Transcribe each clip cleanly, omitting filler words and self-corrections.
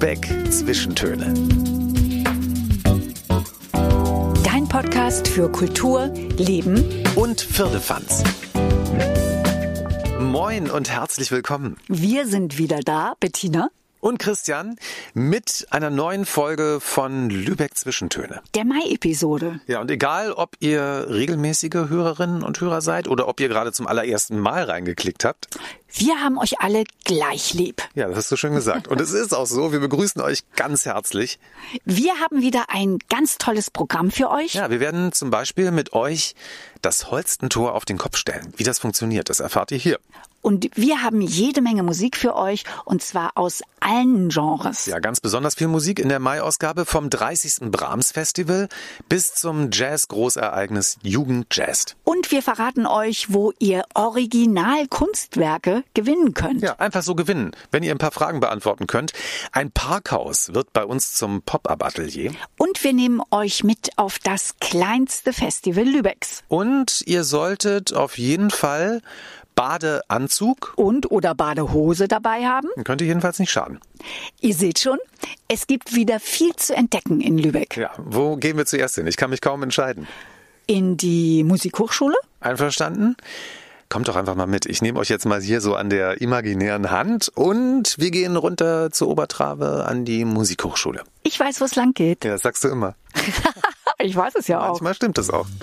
Lübeck Zwischentöne. Dein Podcast für Kultur, Leben und Firlefanz. Moin und herzlich willkommen. Wir sind wieder da, Bettina und Christian, mit einer neuen Folge von Lübeck Zwischentöne. Der Mai-Episode. Ja, und egal, ob ihr regelmäßige Hörerinnen und Hörer seid oder ob ihr gerade zum allerersten Mal reingeklickt habt. Wir haben euch alle gleich lieb. Ja, das hast du schön gesagt. Und es ist auch so, wir begrüßen euch ganz herzlich. Wir haben wieder ein ganz tolles Programm für euch. Ja, wir werden zum Beispiel mit euch das Holstentor auf den Kopf stellen. Wie das funktioniert, das erfahrt ihr hier. Und wir haben jede Menge Musik für euch, und zwar aus allen Genres. Ja, ganz besonders viel Musik in der Mai-Ausgabe vom 30. Brahms-Festival bis zum Jazz-Großereignis Jugendjazz. Und wir verraten euch, wo ihr Original-Kunstwerke gewinnen könnt. Ja, einfach so gewinnen, wenn ihr ein paar Fragen beantworten könnt. Ein Parkhaus wird bei uns zum Pop-Up-Atelier. Und wir nehmen euch mit auf das kleinste Festival Lübecks. Und ihr solltet auf jeden Fall Badeanzug oder Badehose dabei haben. Könnte jedenfalls nicht schaden. Ihr seht schon, es gibt wieder viel zu entdecken in Lübeck. Ja, wo gehen wir zuerst hin? Ich kann mich kaum entscheiden. In die Musikhochschule? Einverstanden? Kommt doch einfach mal mit. Ich nehme euch jetzt mal hier so an der imaginären Hand und wir gehen runter zur Obertrave an die Musikhochschule. Ich weiß, wo es lang geht. Ja, das sagst du immer. Ich weiß es ja auch. Manchmal stimmt es auch.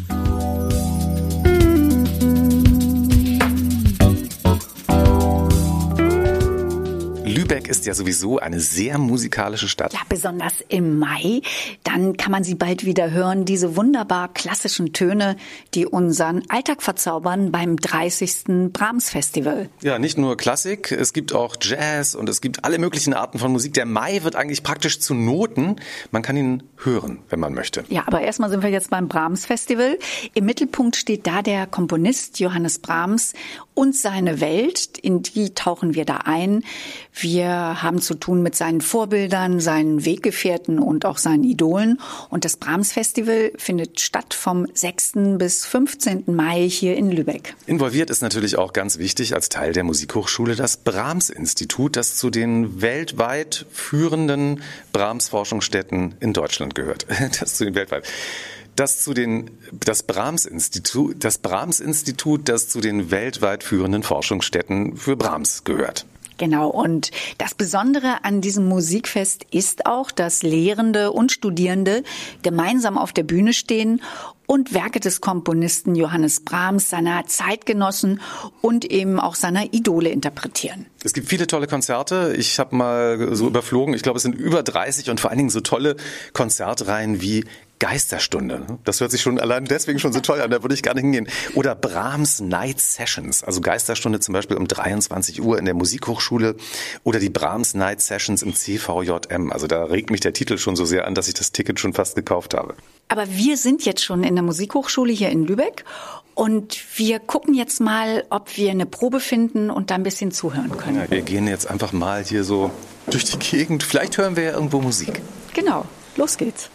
Lübeck ist ja sowieso eine sehr musikalische Stadt. Ja, besonders im Mai. Dann kann man sie bald wieder hören, diese wunderbar klassischen Töne, die unseren Alltag verzaubern beim 30. Brahms-Festival. Ja, nicht nur Klassik, es gibt auch Jazz und es gibt alle möglichen Arten von Musik. Der Mai wird eigentlich praktisch zu Noten. Man kann ihn hören, wenn man möchte. Ja, aber erstmal sind wir jetzt beim Brahms-Festival. Im Mittelpunkt steht da der Komponist Johannes Brahms und seine Welt. In die tauchen wir da ein. Wir haben zu tun mit seinen Vorbildern, seinen Weggefährten und auch seinen Idolen. Und das Brahms-Festival findet statt vom 6. bis 15. Mai hier in Lübeck. Involviert ist natürlich auch ganz wichtig als Teil der Musikhochschule das Brahms-Institut, das zu den weltweit führenden Brahms-Forschungsstätten in Deutschland gehört. Das Brahms-Institut, das zu den weltweit führenden Forschungsstätten für Brahms gehört. Genau, und das Besondere an diesem Musikfest ist auch, dass Lehrende und Studierende gemeinsam auf der Bühne stehen und Werke des Komponisten Johannes Brahms, seiner Zeitgenossen und eben auch seiner Idole interpretieren. Es gibt viele tolle Konzerte. Ich habe mal so überflogen, ich glaube, es sind über 30 und vor allen Dingen so tolle Konzertreihen wie Geisterstunde. Das hört sich schon allein deswegen schon so toll an, da würde ich gar nicht hingehen. Oder Brahms Night Sessions, also Geisterstunde zum Beispiel um 23 Uhr in der Musikhochschule oder die Brahms Night Sessions im CVJM. Also da regt mich der Titel schon so sehr an, dass ich das Ticket schon fast gekauft habe. Aber wir sind jetzt schon in der Musikhochschule hier in Lübeck und wir gucken jetzt mal, ob wir eine Probe finden und da ein bisschen zuhören können. Ja, wir gehen jetzt einfach mal hier so durch die Gegend. Vielleicht hören wir ja irgendwo Musik. Genau, los geht's.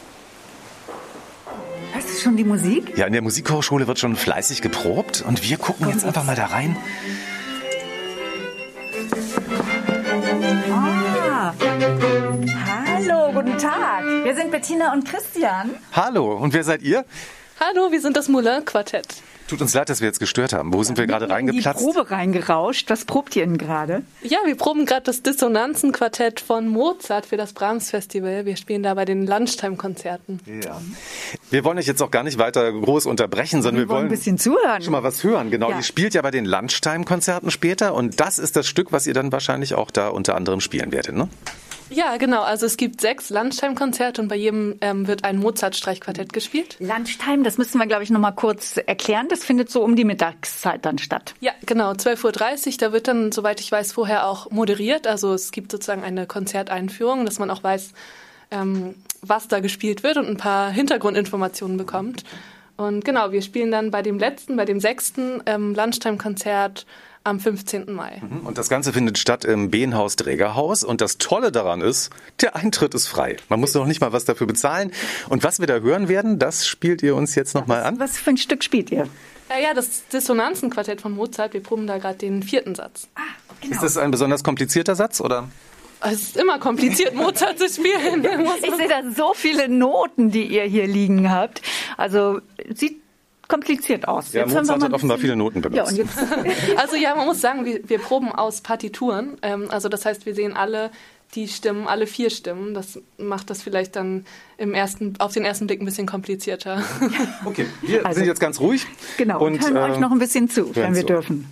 Hörst du schon die Musik? Ja, in der Musikhochschule wird schon fleißig geprobt und wir gucken jetzt einfach mal da rein. Hallo, guten Tag. Wir sind Bettina und Christian. Hallo, und wer seid ihr? Hallo, wir sind das Moulin-Quartett. Tut uns leid, dass wir jetzt gestört haben. Wo sind wir gerade reingeplatzt? In die Probe reingerauscht. Was probt ihr denn gerade? Ja, wir proben gerade das Dissonanzen-Quartett von Mozart für das Brahms-Festival. Wir spielen da bei den Lunchtime-Konzerten. Ja. Wir wollen euch jetzt auch gar nicht weiter groß unterbrechen, sondern wir wollen ein bisschen zuhören. Schon mal was hören. Genau, ja. Ihr spielt ja bei den Lunchtime-Konzerten später und das ist das Stück, was ihr dann wahrscheinlich auch da unter anderem spielen werdet, ne? Ja, genau. Also es gibt 6 Lunchtime-Konzerte und bei jedem wird ein Mozart-Streichquartett gespielt. Lunchtime, das müssen wir, glaube ich, noch mal kurz erklären. Das findet so um die Mittagszeit dann statt. Ja, genau. 12:30 Uhr. Da wird dann, soweit ich weiß, vorher auch moderiert. Also es gibt sozusagen eine Konzerteinführung, dass man auch weiß, was da gespielt wird und ein paar Hintergrundinformationen bekommt. Und genau, wir spielen dann bei dem 6. Lunchtime-Konzert am 15. Mai. Und das Ganze findet statt im Behnhaus-Drägerhaus. Und das Tolle daran ist, der Eintritt ist frei. Man muss noch nicht mal was dafür bezahlen. Und was wir da hören werden, das spielt ihr uns jetzt nochmal an. Was für ein Stück spielt ihr? Ja, das Dissonanzenquartett von Mozart. Wir proben da gerade den 4. Satz. Genau. Ist das ein besonders komplizierter Satz, oder? Es ist immer kompliziert, Mozart zu spielen. Ich sehe da so viele Noten, die ihr hier liegen habt. Also sieht kompliziert aus. Ja, Mozart hat offenbar viele Noten benutzt. Ja, und jetzt also ja, man muss sagen, wir proben aus Partituren. Also das heißt, wir sehen alle die Stimmen, alle 4 Stimmen. Das macht das vielleicht dann auf den ersten Blick ein bisschen komplizierter. Okay, wir sind jetzt ganz ruhig. Genau, und hören euch noch ein bisschen zu, wenn wir dürfen.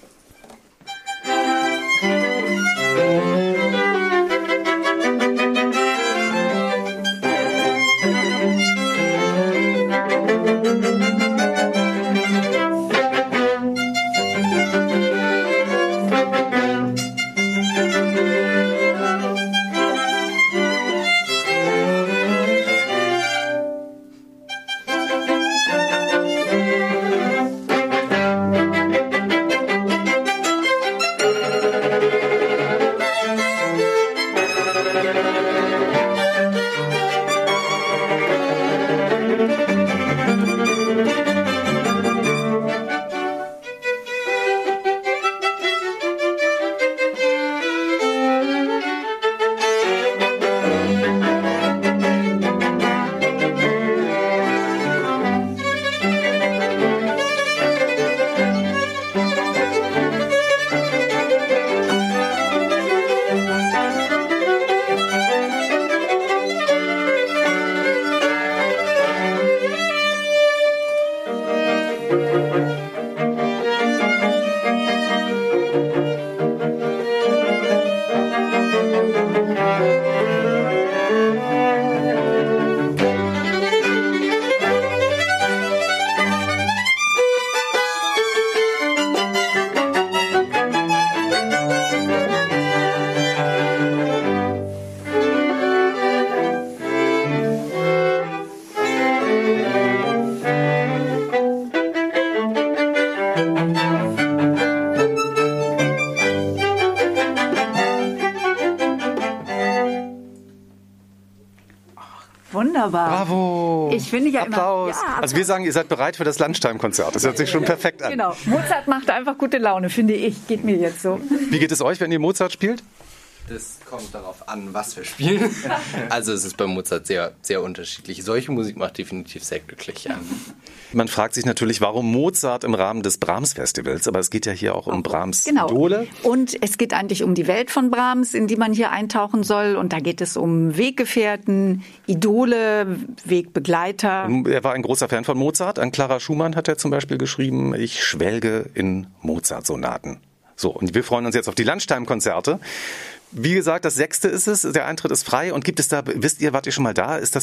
Wunderbar. Bravo. Ich finde ja Applaus. Immer. Ja, also wir sagen, ihr seid bereit für das Lunchtime-Konzert. Das hört sich schon perfekt an. Genau. Mozart macht einfach gute Laune, finde ich. Geht mir jetzt so. Wie geht es euch, wenn ihr Mozart spielt? Das kommt darauf an, was wir spielen. Also es ist bei Mozart sehr, sehr unterschiedlich. Solche Musik macht definitiv sehr glücklich. Ja. Man fragt sich natürlich, warum Mozart im Rahmen des Brahms-Festivals, aber es geht ja hier auch um Brahms Idole. Und es geht eigentlich um die Welt von Brahms, in die man hier eintauchen soll. Und da geht es um Weggefährten, Idole, Wegbegleiter. Er war ein großer Fan von Mozart. An Clara Schumann hat er zum Beispiel geschrieben, ich schwelge in Mozart-Sonaten. So, und wir freuen uns jetzt auf die Lunchtime-Konzerte. Wie gesagt, das 6. ist es, der Eintritt ist frei. Und gibt es da, wisst ihr, wart ihr schon mal da? Gibt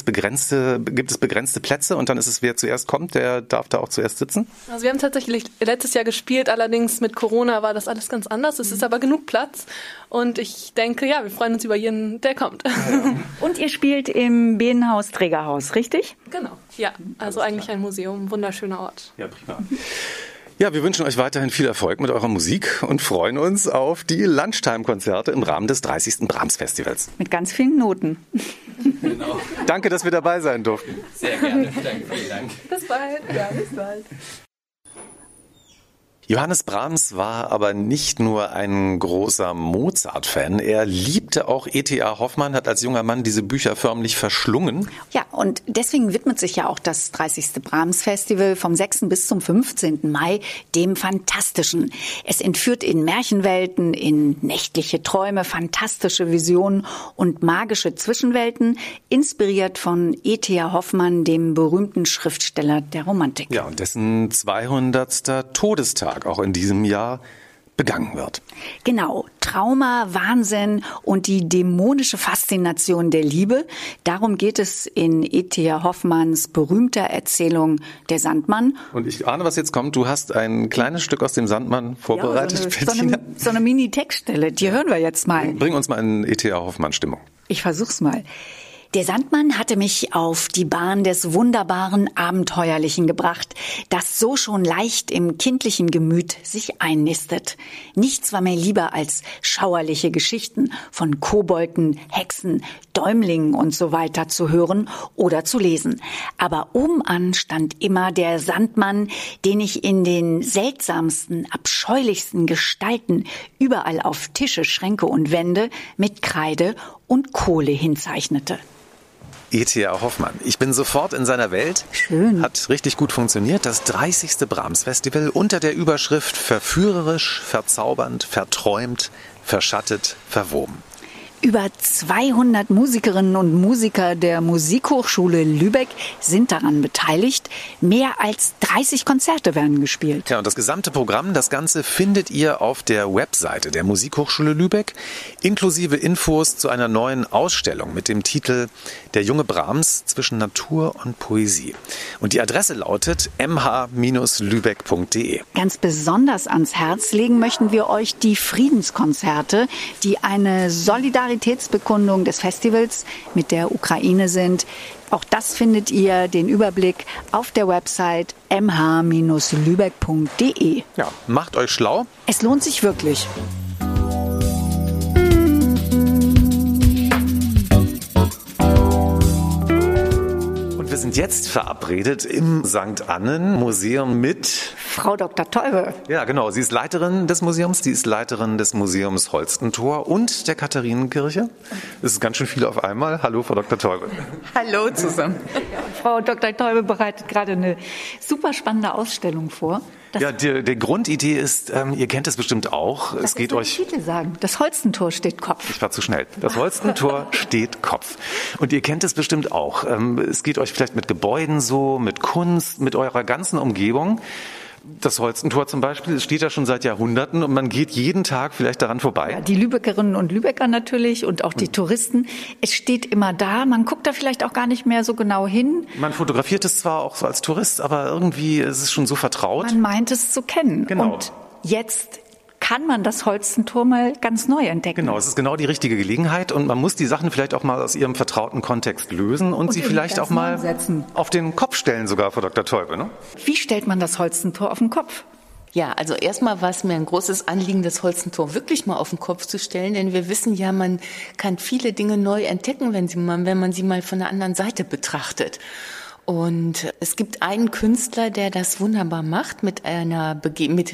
es begrenzte Plätze und dann ist es, wer zuerst kommt, der darf da auch zuerst sitzen? Also wir haben tatsächlich letztes Jahr gespielt, allerdings mit Corona war das alles ganz anders. Es ist aber genug Platz und ich denke, ja, wir freuen uns über jeden, der kommt. Und ihr spielt im Behnenhaus Trägerhaus, richtig? Genau, ja, also eigentlich ein Museum, wunderschöner Ort. Ja, prima. Ja, wir wünschen euch weiterhin viel Erfolg mit eurer Musik und freuen uns auf die Lunchtime-Konzerte im Rahmen des 30. Brahms-Festivals. Mit ganz vielen Noten. Genau. Danke, dass wir dabei sein durften. Sehr gerne. Danke, vielen Dank. Bis bald. Ja, bis bald. Johannes Brahms war aber nicht nur ein großer Mozart-Fan, er liebte auch E.T.A. Hoffmann, hat als junger Mann diese Bücher förmlich verschlungen. Ja, und deswegen widmet sich ja auch das 30. Brahms-Festival vom 6. bis zum 15. Mai dem Fantastischen. Es entführt in Märchenwelten, in nächtliche Träume, fantastische Visionen und magische Zwischenwelten, inspiriert von E.T.A. Hoffmann, dem berühmten Schriftsteller der Romantik. Ja, und dessen 200. Todestag auch in diesem Jahr begangen wird. Genau, Trauma, Wahnsinn und die dämonische Faszination der Liebe. Darum geht es in E.T.A. Hoffmanns berühmter Erzählung Der Sandmann. Und ich ahne, was jetzt kommt. Du hast ein kleines Stück aus dem Sandmann vorbereitet, ja, Bettina. So eine Mini-Textstelle, die hören wir jetzt mal. Bring uns mal in E.T.A. Hoffmann-Stimmung. Ich versuch's mal. Der Sandmann hatte mich auf die Bahn des wunderbaren Abenteuerlichen gebracht, das so schon leicht im kindlichen Gemüt sich einnistet. Nichts war mir lieber als schauerliche Geschichten von Kobolden, Hexen, Däumling und so weiter zu hören oder zu lesen. Aber oben an stand immer der Sandmann, den ich in den seltsamsten, abscheulichsten Gestalten überall auf Tische, Schränke und Wände mit Kreide und Kohle hinzeichnete. E.T.A. Hoffmann. Ich bin sofort in seiner Welt. Schön. Hat richtig gut funktioniert. Das 30. Brahms-Festival unter der Überschrift verführerisch, verzaubernd, verträumt, verschattet, verwoben. Über 200 Musikerinnen und Musiker der Musikhochschule Lübeck sind daran beteiligt. Mehr als 30 Konzerte werden gespielt. Ja, und das gesamte Programm, das Ganze findet ihr auf der Webseite der Musikhochschule Lübeck, inklusive Infos zu einer neuen Ausstellung mit dem Titel Der junge Brahms zwischen Natur und Poesie. Und die Adresse lautet mh-lübeck.de. Ganz besonders ans Herz legen möchten wir euch die Friedenskonzerte, die eine Solidaritätsbekundung des Festivals mit der Ukraine sind. Auch das findet ihr, den Überblick, auf der Website mh-lübeck.de. Ja, macht euch schlau. Es lohnt sich wirklich. Wir sind jetzt verabredet im St. Annen Museum mit Frau Dr. Teube. Ja, genau. Sie ist Leiterin des Museums. Sie ist Leiterin des Museums Holstentor und der Katharinenkirche. Das ist ganz schön viel auf einmal. Hallo, Frau Dr. Teube. Hallo zusammen. Frau Dr. Teube bereitet gerade eine super spannende Ausstellung vor. Ja, die Grundidee ist, ihr kennt es bestimmt auch. Es geht euch. Titel sagen. Das Holstentor steht Kopf. Ich war zu schnell. Das Holstentor steht Kopf. Und ihr kennt es bestimmt auch. Es geht euch vielleicht mit Gebäuden so, mit Kunst, mit eurer ganzen Umgebung. Das Holstentor zum Beispiel, es steht ja schon seit Jahrhunderten und man geht jeden Tag vielleicht daran vorbei. Ja, die Lübeckerinnen und Lübecker natürlich und auch die Touristen. Es steht immer da, man guckt da vielleicht auch gar nicht mehr so genau hin. Man fotografiert es zwar auch so als Tourist, aber irgendwie ist es schon so vertraut. Man meint es zu kennen. Genau. Und jetzt kann man das Holstentor mal ganz neu entdecken. Genau, es ist genau die richtige Gelegenheit und man muss die Sachen vielleicht auch mal aus ihrem vertrauten Kontext lösen und sie vielleicht auch mal auf den Kopf stellen, sogar, Frau Dr. Teube. Ne? Wie stellt man das Holstentor auf den Kopf? Ja, also erstmal war es mir ein großes Anliegen, das Holstentor wirklich mal auf den Kopf zu stellen, denn wir wissen ja, man kann viele Dinge neu entdecken, wenn man sie mal von der anderen Seite betrachtet. Und es gibt einen Künstler, der das wunderbar macht mit der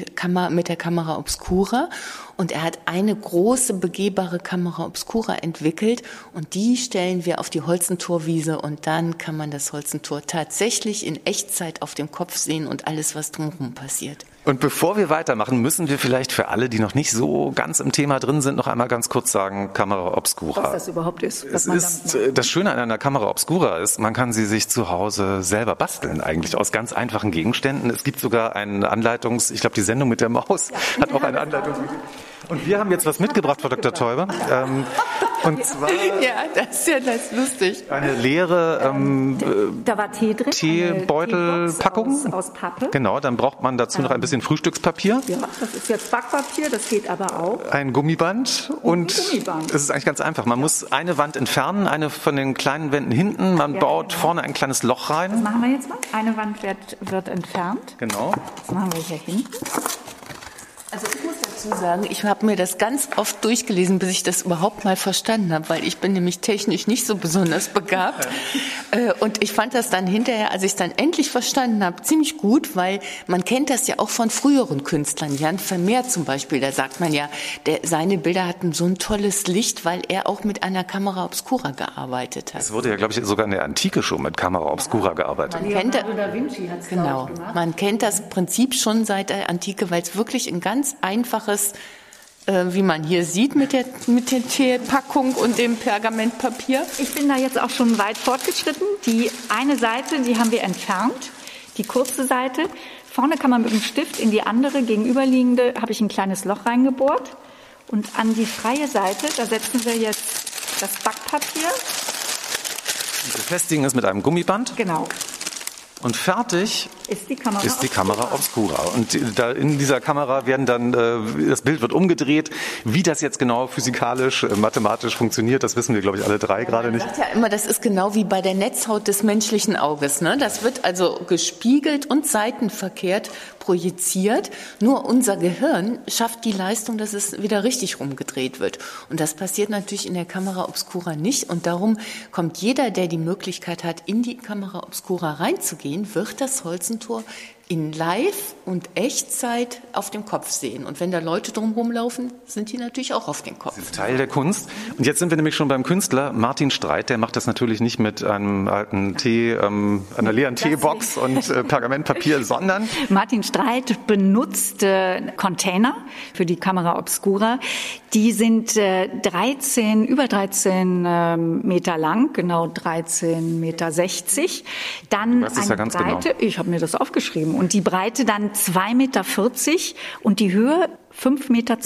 Camera Obscura. Und er hat eine große begehbare Camera Obscura entwickelt und die stellen wir auf die Holstentorwiese und dann kann man das Holstentor tatsächlich in Echtzeit auf dem Kopf sehen und alles, was drumherum passiert. Und bevor wir weitermachen, müssen wir vielleicht für alle, die noch nicht so ganz im Thema drin sind, noch einmal ganz kurz sagen, Camera Obscura. Was das überhaupt ist. Das Schöne an einer Kamera Obscura ist, man kann sie sich zu Hause selber basteln, eigentlich aus ganz einfachen Gegenständen. Es gibt sogar eine ich glaube, die Sendung mit der Maus hat auch eine Anleitung. Und wir haben jetzt was mitgebracht, Frau Dr. Teube. Und zwar ja, das ist ja lustig. Eine leere da war Tee drin, Teebeutelpackung. Aus Pappe. Genau, dann braucht man dazu noch ein bisschen Frühstückspapier. Ja, das ist jetzt Backpapier, das geht aber auch. Ein Gummiband und es ist eigentlich ganz einfach. Man muss eine Wand entfernen, eine von den kleinen Wänden hinten. Man baut vorne ein kleines Loch rein. Das machen wir jetzt mal. Eine Wand wird entfernt. Genau. Das machen wir hier hinten. Also ich muss dazu sagen, ich habe mir das ganz oft durchgelesen, bis ich das überhaupt mal verstanden habe, weil ich bin nämlich technisch nicht so besonders begabt. Und ich fand das dann hinterher, als ich es dann endlich verstanden habe, ziemlich gut, weil man kennt das ja auch von früheren Künstlern. Jan Vermeer zum Beispiel, da sagt man ja, seine Bilder hatten so ein tolles Licht, weil er auch mit einer Camera Obscura gearbeitet hat. Es wurde ja, glaube ich, sogar in der Antike schon mit Kamera Obscura gearbeitet. Leonardo da Vinci hat es gemacht. Man kennt das Prinzip schon seit der Antike, weil es wirklich ein ganz einfaches, wie man hier sieht mit der Teepackung und dem Pergamentpapier. Ich bin da jetzt auch schon weit fortgeschritten. Die eine Seite, die haben wir entfernt, die kurze Seite. Vorne kann man mit dem Stift in die andere gegenüberliegende, habe ich ein kleines Loch reingebohrt. Und an die freie Seite, da setzen wir jetzt das Backpapier. Wir befestigen es mit einem Gummiband. Genau. Und fertig ist die Kamera Obscura. Und da in dieser Kamera werden dann, das Bild wird umgedreht. Wie das jetzt genau physikalisch, mathematisch funktioniert, das wissen wir, glaube ich, alle drei gerade nicht. Man sagt ja immer, das ist genau wie bei der Netzhaut des menschlichen Auges. Ne? Das wird also gespiegelt und seitenverkehrt projiziert. Nur unser Gehirn schafft die Leistung, dass es wieder richtig rumgedreht wird. Und das passiert natürlich in der Kamera Obscura nicht. Und darum kommt jeder, der die Möglichkeit hat, in die Kamera Obscura reinzugehen, wird das Holzentor in Live- und Echtzeit auf dem Kopf sehen. Und wenn da Leute drumherum laufen, sind die natürlich auch auf den Kopf. Das ist Teil der Kunst. Und jetzt sind wir nämlich schon beim Künstler Martin Streit. Der macht das natürlich nicht mit einem alten einer leeren Teebox und Pergamentpapier, sondern... Martin Streit benutzt Container für die Kamera Obscura. Die sind über 13 Meter lang, genau 13,60 Meter. Dann das ist ja ganz Breite, genau. ich habe mir das aufgeschrieben, und die Breite dann 2,40 Meter und die Höhe 5,20 Meter.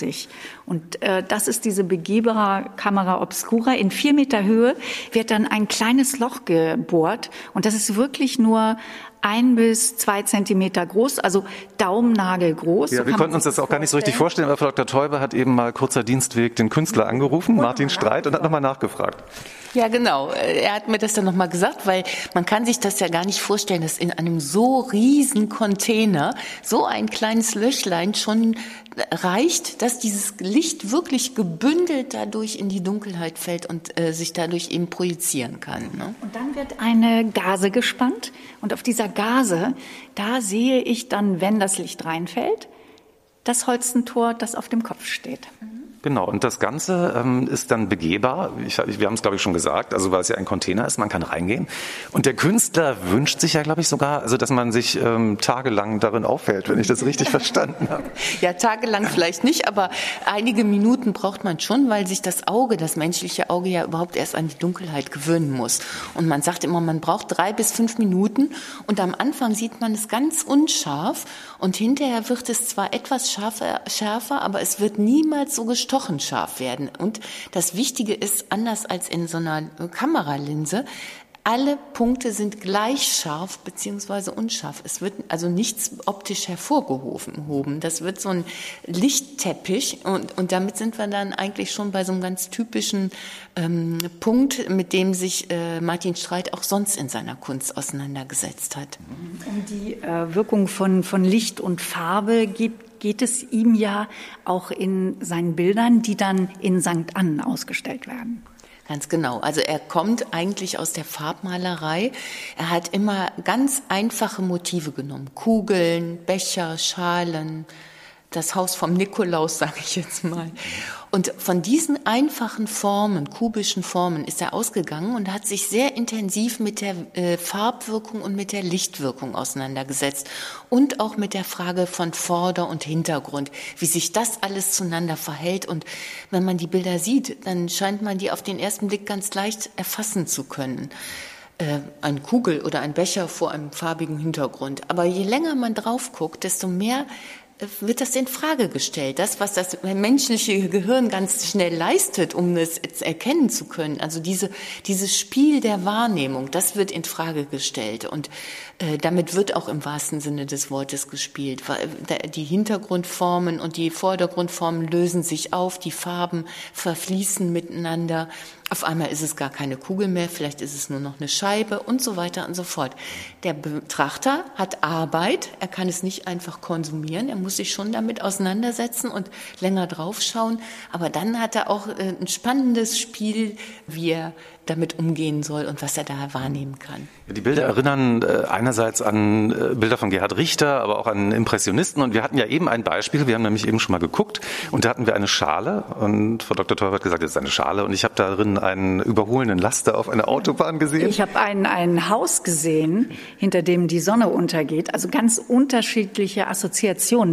Und das ist diese begehbare Kamera Obscura. In 4 Meter Höhe wird dann ein kleines Loch gebohrt. Und das ist wirklich nur 1 bis 2 Zentimeter groß, also Daumennagel groß. Ja, wir konnten uns das auch gar nicht so richtig vorstellen, aber Frau Dr. Teuber hat eben mal kurzer Dienstweg den Künstler angerufen, Martin Streit, und hat nochmal nachgefragt. Ja, genau. Er hat mir das dann nochmal gesagt, weil man kann sich das ja gar nicht vorstellen, dass in einem so riesen Container so ein kleines Löchlein schon reicht, dass dieses Licht wirklich gebündelt dadurch in die Dunkelheit fällt und sich dadurch eben projizieren kann. Ne? Und dann wird eine Gase gespannt, und auf dieser Gase, da sehe ich dann, wenn das Licht reinfällt, das Holzentor, das auf dem Kopf steht. Genau, und das Ganze ist dann begehbar. Wir haben es, glaube ich, schon gesagt, also weil es ja ein Container ist, man kann reingehen. Und der Künstler wünscht sich ja, glaube ich, sogar, also dass man sich tagelang darin aufhält, wenn ich das richtig verstanden habe. Ja, tagelang vielleicht nicht, aber einige Minuten braucht man schon, weil sich das menschliche Auge ja überhaupt erst an die Dunkelheit gewöhnen muss. Und man sagt immer, man braucht 3 bis 5 Minuten, und am Anfang sieht man es ganz unscharf, und hinterher wird es zwar etwas schärfer, aber es wird niemals so gestochen scharf werden. Und das Wichtige ist, anders als in so einer Kameralinse, alle Punkte sind gleich scharf bzw. unscharf. Es wird also nichts optisch hervorgehoben. Das wird so ein Lichtteppich, und damit sind wir dann eigentlich schon bei so einem ganz typischen Punkt, mit dem sich Martin Streit auch sonst in seiner Kunst auseinandergesetzt hat. Um die Wirkung von Licht und Farbe geht es ihm ja auch in seinen Bildern, die dann in St. Annen ausgestellt werden. Ganz genau. Also er kommt eigentlich aus der Farbmalerei. Er hat immer ganz einfache Motive genommen. Kugeln, Becher, Schalen, das Haus vom Nikolaus, sage ich jetzt mal. Und von diesen einfachen Formen, kubischen Formen, ist er ausgegangen und hat sich sehr intensiv mit der Farbwirkung und mit der Lichtwirkung auseinandergesetzt und auch mit der Frage von Vorder- und Hintergrund, wie sich das alles zueinander verhält. Und wenn man die Bilder sieht, dann scheint man die auf den ersten Blick ganz leicht erfassen zu können. Eine Kugel oder ein Becher vor einem farbigen Hintergrund. Aber je länger man drauf guckt, desto mehr wird das in Frage gestellt. Das, was das menschliche Gehirn ganz schnell leistet, um es erkennen zu können, also dieses Spiel der Wahrnehmung, das wird in Frage gestellt. Und damit wird auch im wahrsten Sinne des Wortes gespielt. Die Hintergrundformen und die Vordergrundformen lösen sich auf, die Farben verfließen miteinander. Auf einmal ist es gar keine Kugel mehr, vielleicht ist es nur noch eine Scheibe und so weiter und so fort. Der Betrachter hat Arbeit, er kann es nicht einfach konsumieren, er muss sich schon damit auseinandersetzen und länger draufschauen, aber dann hat er auch ein spannendes Spiel, wie er damit umgehen soll und was er da wahrnehmen kann. Die Bilder erinnern einerseits an Bilder von Gerhard Richter, aber auch an Impressionisten. Und wir hatten ja eben ein Beispiel, wir haben nämlich eben schon mal geguckt und da hatten wir eine Schale und Frau Dr. Teuber hat gesagt, das ist eine Schale und ich habe darin einen überholenden Laster auf einer Autobahn gesehen. Ich habe ein Haus gesehen, hinter dem die Sonne untergeht, also ganz unterschiedliche Assoziationen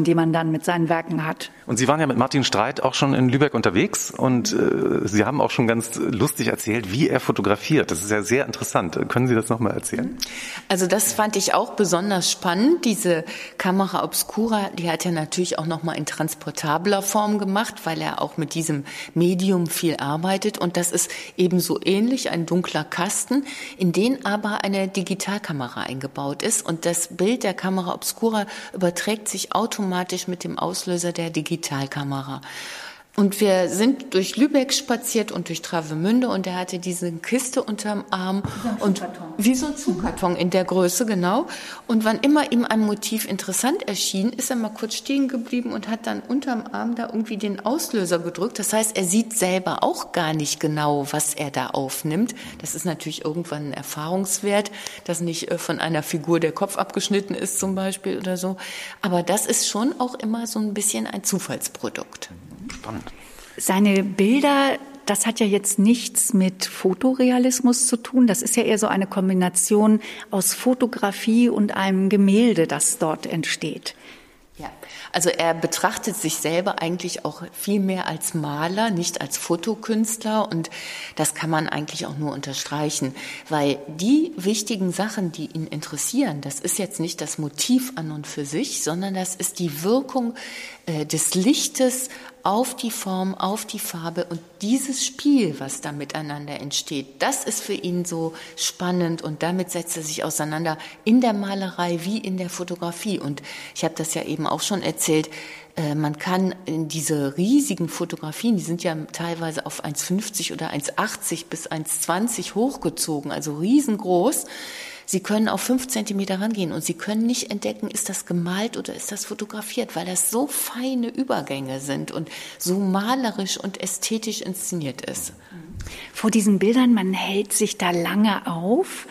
Freuden, die man dann mit seinen Werken hat. Und Sie waren ja mit Martin Streit auch schon in Lübeck unterwegs und Sie haben auch schon ganz lustig erzählt, wie er fotografiert. Das ist ja sehr interessant. Können Sie das nochmal erzählen? Also das fand ich auch besonders spannend. Diese Camera Obscura, die hat er natürlich auch nochmal in transportabler Form gemacht, weil er auch mit diesem Medium viel arbeitet. Und das ist ebenso ähnlich, ein dunkler Kasten, in den aber eine Digitalkamera eingebaut ist. Und das Bild der Camera Obscura überträgt sich automatisch mit dem Auslöser der Digitalkamera. Und wir sind durch Lübeck spaziert und durch Travemünde und er hatte diese Kiste unterm Arm und wie so ein Schuhkarton in der Größe, genau. Und wann immer ihm ein Motiv interessant erschien, ist er mal kurz stehen geblieben und hat dann unterm Arm da irgendwie den Auslöser gedrückt. Das heißt, er sieht selber auch gar nicht genau, was er da aufnimmt. Das ist natürlich irgendwann ein Erfahrungswert, dass nicht von einer Figur der Kopf abgeschnitten ist zum Beispiel oder so. Aber das ist schon auch immer so ein bisschen ein Zufallsprodukt. Spannend. Seine Bilder, das hat ja jetzt nichts mit Fotorealismus zu tun. Das ist ja eher so eine Kombination aus Fotografie und einem Gemälde, das dort entsteht. Ja, also er betrachtet sich selber eigentlich auch viel mehr als Maler, nicht als Fotokünstler und das kann man eigentlich auch nur unterstreichen, weil die wichtigen Sachen, die ihn interessieren, das ist jetzt nicht das Motiv an und für sich, sondern das ist die Wirkung des Lichtes auf die Form, auf die Farbe und dieses Spiel, was da miteinander entsteht, das ist für ihn so spannend und damit setzt er sich auseinander in der Malerei wie in der Fotografie. Und ich habe das ja eben auch schon erzählt, man kann in diese riesigen Fotografien, die sind ja teilweise auf 1,50 oder 1,80 bis 1,20 hochgezogen, also riesengroß. Sie können auf 5 Zentimeter rangehen und Sie können nicht entdecken, ist das gemalt oder ist das fotografiert, weil das so feine Übergänge sind und so malerisch und ästhetisch inszeniert ist. Vor diesen Bildern, man hält sich da lange auf,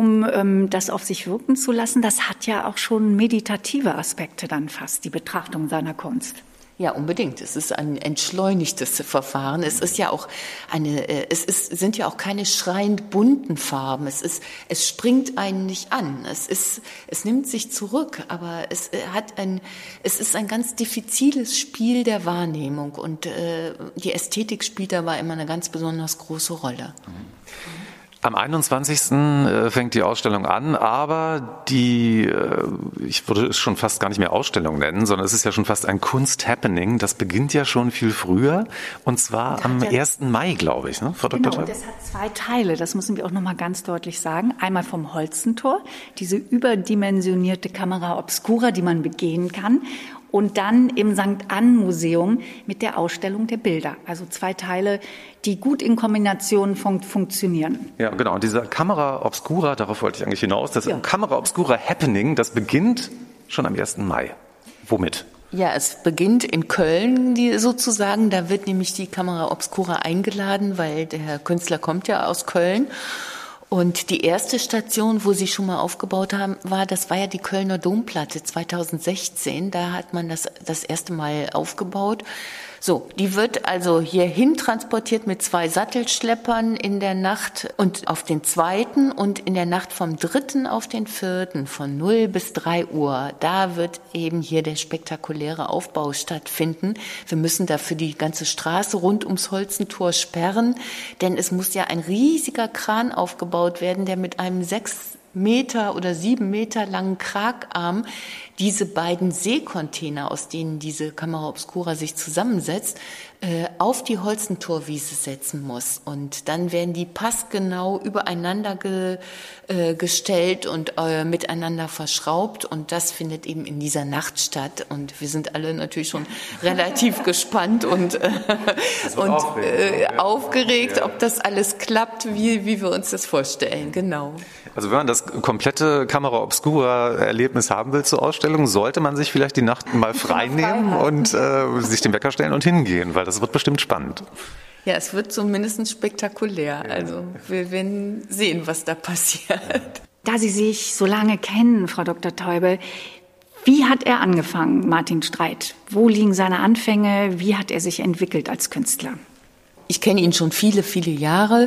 um das auf sich wirken zu lassen. Das hat ja auch schon meditative Aspekte dann fast, die Betrachtung seiner Kunst. Ja, unbedingt. Es ist ein entschleunigtes Verfahren. Es ist ja auch sind ja auch keine schreiend bunten Farben. Es springt einen nicht an. Es nimmt sich zurück, aber es ist ein ganz diffiziles Spiel der Wahrnehmung und die Ästhetik spielt dabei immer eine ganz besonders große Rolle. Am 21. fängt die Ausstellung an, aber ich würde es schon fast gar nicht mehr Ausstellung nennen, sondern es ist ja schon fast ein Kunst-Happening. Das beginnt ja schon viel früher und zwar am 1. Mai, glaube ich, ne, Frau Dr. Genau, und es hat 2 Teile, das müssen wir auch noch mal ganz deutlich sagen. Einmal vom Holstentor, diese überdimensionierte Camera Obscura, die man begehen kann. Und dann im St. Ann Museum mit der Ausstellung der Bilder. Also 2 Teile, die gut in Kombination funktionieren. Ja, genau. Und diese Camera Obscura, darauf wollte ich eigentlich hinaus, das Camera Obscura Happening, das beginnt schon am 1. Mai. Womit? Ja, es beginnt in Köln sozusagen. Da wird nämlich die Camera Obscura eingeladen, weil der Künstler kommt ja aus Köln. Und die erste Station, wo sie schon mal aufgebaut haben, das war ja die Kölner Domplatte 2016. Da hat man das erste Mal aufgebaut. So, die wird also hierhin transportiert mit 2 Sattelschleppern in der Nacht und auf den 2. und in der Nacht vom 3. auf den 4. von 0 bis 3 Uhr. Da wird eben hier der spektakuläre Aufbau stattfinden. Wir müssen dafür die ganze Straße rund ums Holstentor sperren, denn es muss ja ein riesiger Kran aufgebaut werden, der mit einem 6 Meter oder 7 Meter langen Kragarm diese beiden Seekontainer, aus denen diese Camera Obscura sich zusammensetzt, auf die Holstentorwiese setzen muss. Und dann werden die passgenau übereinander gestellt und miteinaand verschraubt. Und das findet eben in dieser Nacht statt. Und wir sind alle natürlich schon relativ gespannt und aufgeregt, ob das alles klappt, wie wir uns das vorstellen. Genau. Also wenn man das komplette Camera Obscura Erlebnis haben will zur Ausstellung, sollte man sich vielleicht die Nacht mal frei nehmen und sich den Wecker stellen und hingehen, weil das wird bestimmt spannend. Ja, es wird zumindest spektakulär. Also wir werden sehen, was da passiert. Da Sie sich so lange kennen, Frau Dr. Täubel, wie hat er angefangen, Martin Streit? Wo liegen seine Anfänge? Wie hat er sich entwickelt als Künstler? Ich kenne ihn schon viele, viele Jahre.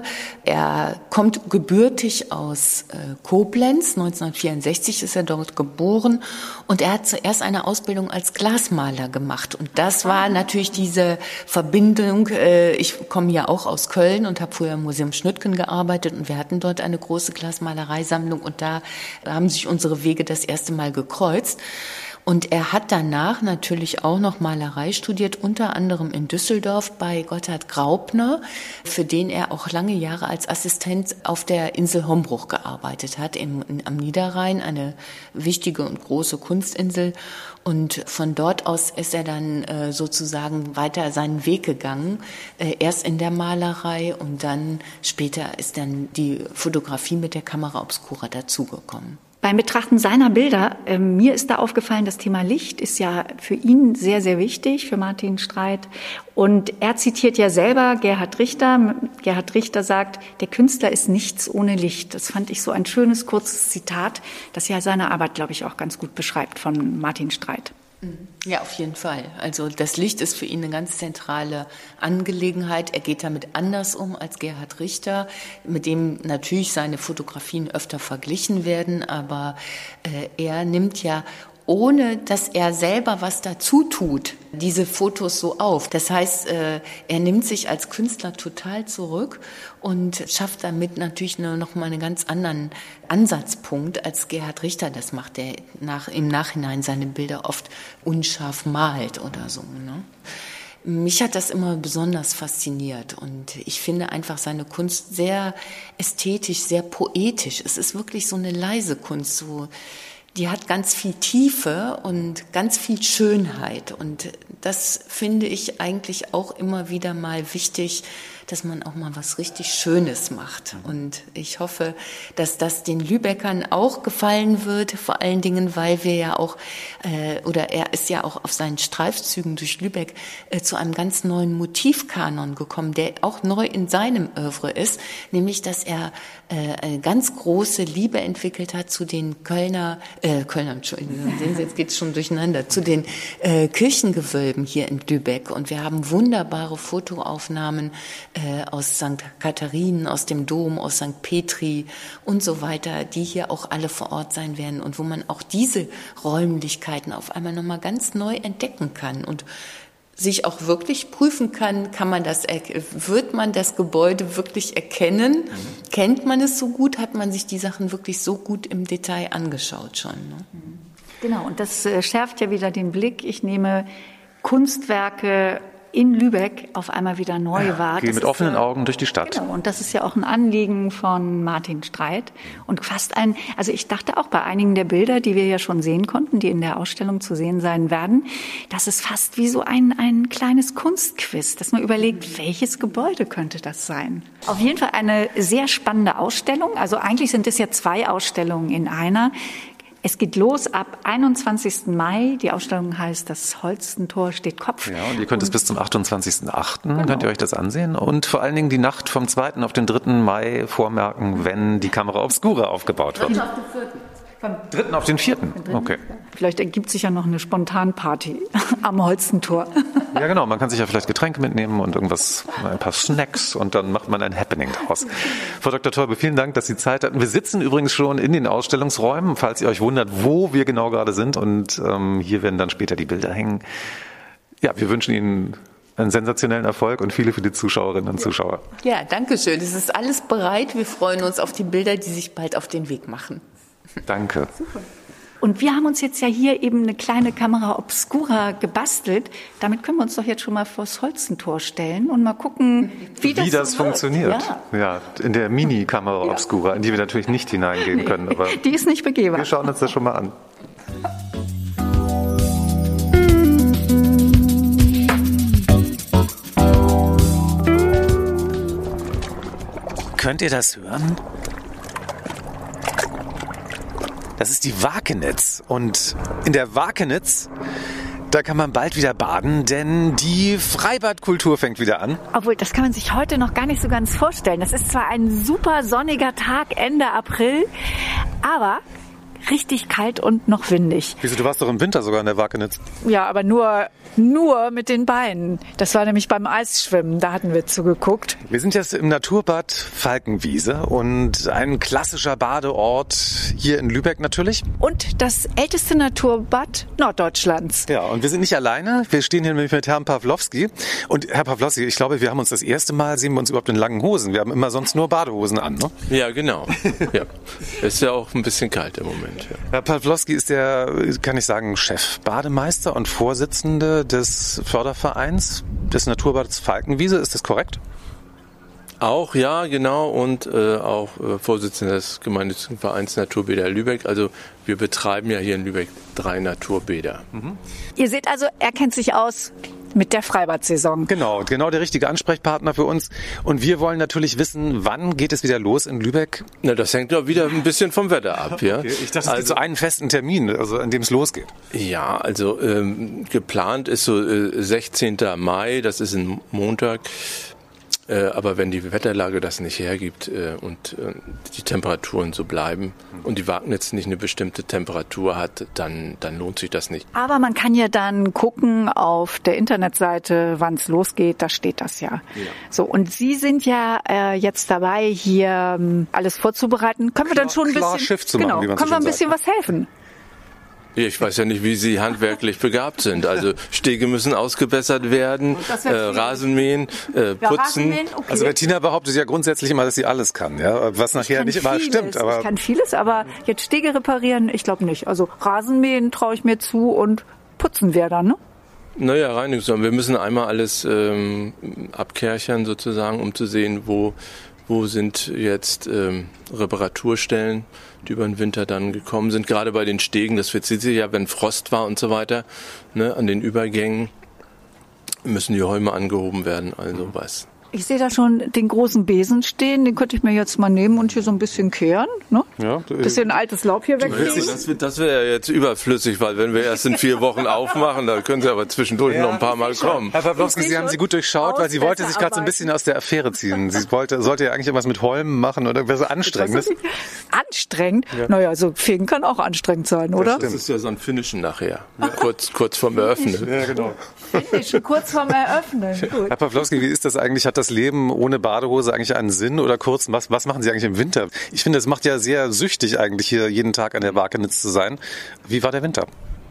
Er kommt gebürtig aus Koblenz. 1964 ist er dort geboren. Und er hat zuerst eine Ausbildung als Glasmaler gemacht. Und das war natürlich diese Verbindung. Ich komme ja auch aus Köln und habe früher im Museum Schnüttgen gearbeitet. Und wir hatten dort eine große Glasmalereisammlung. Und da haben sich unsere Wege das erste Mal gekreuzt. Und er hat danach natürlich auch noch Malerei studiert, unter anderem in Düsseldorf bei Gotthard Graupner, für den er auch lange Jahre als Assistent auf der Insel Hombruch gearbeitet hat, am Niederrhein, eine wichtige und große Kunstinsel. Und von dort aus ist er dann sozusagen weiter seinen Weg gegangen, erst in der Malerei und dann später ist dann die Fotografie mit der Camera Obscura dazugekommen. Beim Betrachten seiner Bilder, mir ist da aufgefallen, das Thema Licht ist ja für ihn sehr, sehr wichtig, für Martin Streit. Und er zitiert ja selber Gerhard Richter. Gerhard Richter sagt, der Künstler ist nichts ohne Licht. Das fand ich so ein schönes, kurzes Zitat, das ja seine Arbeit, glaube ich, auch ganz gut beschreibt von Martin Streit. Ja, auf jeden Fall. Also das Licht ist für ihn eine ganz zentrale Angelegenheit. Er geht damit anders um als Gerhard Richter, mit dem natürlich seine Fotografien öfter verglichen werden, aber er nimmt ja, ohne dass er selber was dazu tut, diese Fotos so auf. Das heißt, er nimmt sich als Künstler total zurück und schafft damit natürlich noch mal einen ganz anderen Ansatzpunkt, als Gerhard Richter das macht, der im Nachhinein seine Bilder oft unscharf malt oder so, ne? Mich hat das immer besonders fasziniert und ich finde einfach seine Kunst sehr ästhetisch, sehr poetisch. Es ist wirklich so eine leise Kunst, so. Die hat ganz viel Tiefe und ganz viel Schönheit. Und das finde ich eigentlich auch immer wieder mal wichtig, dass man auch mal was richtig Schönes macht. Und ich hoffe, dass das den Lübeckern auch gefallen wird, vor allen Dingen, weil wir ja auch, oder er ist ja auch auf seinen Streifzügen durch Lübeck zu einem ganz neuen Motivkanon gekommen, der auch neu in seinem Œuvre ist, nämlich, dass er eine ganz große Liebe entwickelt hat zu den Entschuldigung, sehen Sie, jetzt geht's schon durcheinander, zu den Kirchengewölben hier in Lübeck. Und wir haben wunderbare Fotoaufnahmen aus St. Katharinen, aus dem Dom, aus St. Petri und so weiter, die hier auch alle vor Ort sein werden und wo man auch diese Räumlichkeiten auf einmal nochmal ganz neu entdecken kann und sich auch wirklich prüfen kann, wird man das Gebäude wirklich erkennen? Kennt man es so gut? Hat man sich die Sachen wirklich so gut im Detail angeschaut schon? Ne? Genau, und das schärft ja wieder den Blick. Ich nehme Kunstwerke in Lübeck auf einmal wieder neu wahr. Geh mit offenen Augen durch die Stadt. Genau, und das ist ja auch ein Anliegen von Martin Streit. Und also ich dachte auch bei einigen der Bilder, die wir ja schon sehen konnten, die in der Ausstellung zu sehen sein werden, das ist fast wie so ein kleines Kunstquiz, dass man überlegt, welches Gebäude könnte das sein? Auf jeden Fall eine sehr spannende Ausstellung. Also eigentlich sind es ja 2 Ausstellungen in einer. Es geht los ab 21. Mai. Die Ausstellung heißt Das Holstentor steht Kopf. Ja, und ihr könnt es bis zum 28.08. Könnt ihr euch das ansehen. Und vor allen Dingen die Nacht vom 2. auf den 3. Mai vormerken, wenn die Camera Obscura aufgebaut wird. Vom 3. auf den 4. Okay. Vielleicht ergibt sich ja noch eine Spontanparty am Holstentor. Ja, genau. Man kann sich ja vielleicht Getränke mitnehmen und ein paar Snacks und dann macht man ein Happening daraus. Frau Dr. Täube, vielen Dank, dass Sie Zeit hatten. Wir sitzen übrigens schon in den Ausstellungsräumen, falls ihr euch wundert, wo wir genau gerade sind. Und hier werden dann später die Bilder hängen. Ja, wir wünschen Ihnen einen sensationellen Erfolg und viele Zuschauerinnen und Zuschauer. Ja, danke schön. Es ist alles bereit. Wir freuen uns auf die Bilder, die sich bald auf den Weg machen. Danke. Super. Und wir haben uns jetzt ja hier eben eine kleine Camera Obscura gebastelt. Damit können wir uns doch jetzt schon mal vors Holstentor stellen und mal gucken, wie das funktioniert. Ja, in der Mini-Kamera Obscura, in die wir natürlich nicht hineingehen können. Aber die ist nicht begehbar. Wir schauen uns das schon mal an. Könnt ihr das hören? Das ist die Wakenitz und in der Wakenitz, da kann man bald wieder baden, denn die Freibadkultur fängt wieder an. Obwohl, das kann man sich heute noch gar nicht so ganz vorstellen. Das ist zwar ein super sonniger Tag Ende April, aber richtig kalt und noch windig. Wieso, du warst doch im Winter sogar in der Wakenitz. Ja, aber nur mit den Beinen. Das war nämlich beim Eisschwimmen, da hatten wir zugeguckt. Wir sind jetzt im Naturbad Falkenwiese und ein klassischer Badeort hier in Lübeck natürlich. Und das älteste Naturbad Norddeutschlands. Ja, und wir sind nicht alleine. Wir stehen hier nämlich mit Herrn Pawlowski. Und Herr Pawlowski, ich glaube, wir haben uns das erste Mal, sehen wir uns überhaupt in langen Hosen. Wir haben immer sonst nur Badehosen an, ne? Ja, genau. Ja. Ist ja auch ein bisschen kalt im Moment. Ja. Herr Pawlowski ist der, kann ich sagen, Chef-Bademeister und Vorsitzende des Fördervereins des Naturbades Falkenwiese. Ist das korrekt? Auch, ja, genau. Und auch Vorsitzender des gemeinnützigen Vereins Naturbäder Lübeck. Also wir betreiben ja hier in Lübeck 3 Naturbäder. Mhm. Ihr seht also, er kennt sich aus mit der Freibad-Saison. Genau der richtige Ansprechpartner für uns. Und wir wollen natürlich wissen, wann geht es wieder los in Lübeck? Na, das hängt doch wieder ein bisschen vom Wetter ab, ja. Okay. Ich dachte, es gibt so einen festen Termin, also an dem es losgeht. Ja, also geplant ist so 16. Mai, das ist ein Montag. Aber wenn die Wetterlage das nicht hergibt und die Temperaturen so bleiben und die Wagnitz nicht eine bestimmte Temperatur hat, dann lohnt sich das nicht. Aber man kann ja dann gucken auf der Internetseite, wann es losgeht, da steht das ja. So, und Sie sind ja jetzt dabei, hier alles vorzubereiten. Können wir dann schon ein bisschen, Schiff zu machen, wie man so können wir ein schön bisschen was helfen? Ich weiß ja nicht, wie Sie handwerklich begabt sind. Also Stege müssen ausgebessert werden, Rasenmähen, putzen. Rasenmähen, okay. Also Bettina behauptet ja grundsätzlich immer, dass sie alles kann, ja, was nachher nicht immer stimmt. Aber ich kann vieles, aber jetzt Stege reparieren, ich glaube nicht. Also Rasenmähen traue ich mir zu und putzen wäre dann, ne? Naja, Reinigungssachen. Wir müssen einmal alles abkärchern sozusagen, um zu sehen, wo sind jetzt Reparaturstellen, die über den Winter dann gekommen sind. Gerade bei den Stegen, das verzieht sich ja, wenn Frost war und so weiter, ne, an den Übergängen müssen die Holme angehoben werden, also was. Ich sehe da schon den großen Besen stehen, den könnte ich mir jetzt mal nehmen und hier so ein bisschen kehren, ne? Ja, bisschen altes Laub hier wegkriegen. Das wäre ja jetzt überflüssig, weil wenn wir erst in 4 Wochen aufmachen, da können Sie aber zwischendurch noch ein paar Mal kommen. Herr Pawlowski, Sie haben sie gut durchschaut, weil sie wollte sich gerade so ein bisschen aus der Affäre ziehen. Sie sollte ja eigentlich irgendwas mit Holmen machen oder irgendwas Anstrengendes. Anstrengend? Ja. Naja, so Fegen kann auch anstrengend sein, oder? Das ist ja so ein Finishen nachher, kurz vorm Eröffnen. Ja, genau. Finishen, kurz vorm Eröffnen. Gut. Herr Pawlowski, wie ist das eigentlich? Hat das Leben ohne Badehose eigentlich einen Sinn oder kurz? Was machen Sie eigentlich im Winter? Ich finde, es macht ja sehr süchtig eigentlich hier jeden Tag an der Wakenitz zu sein. Wie war der Winter?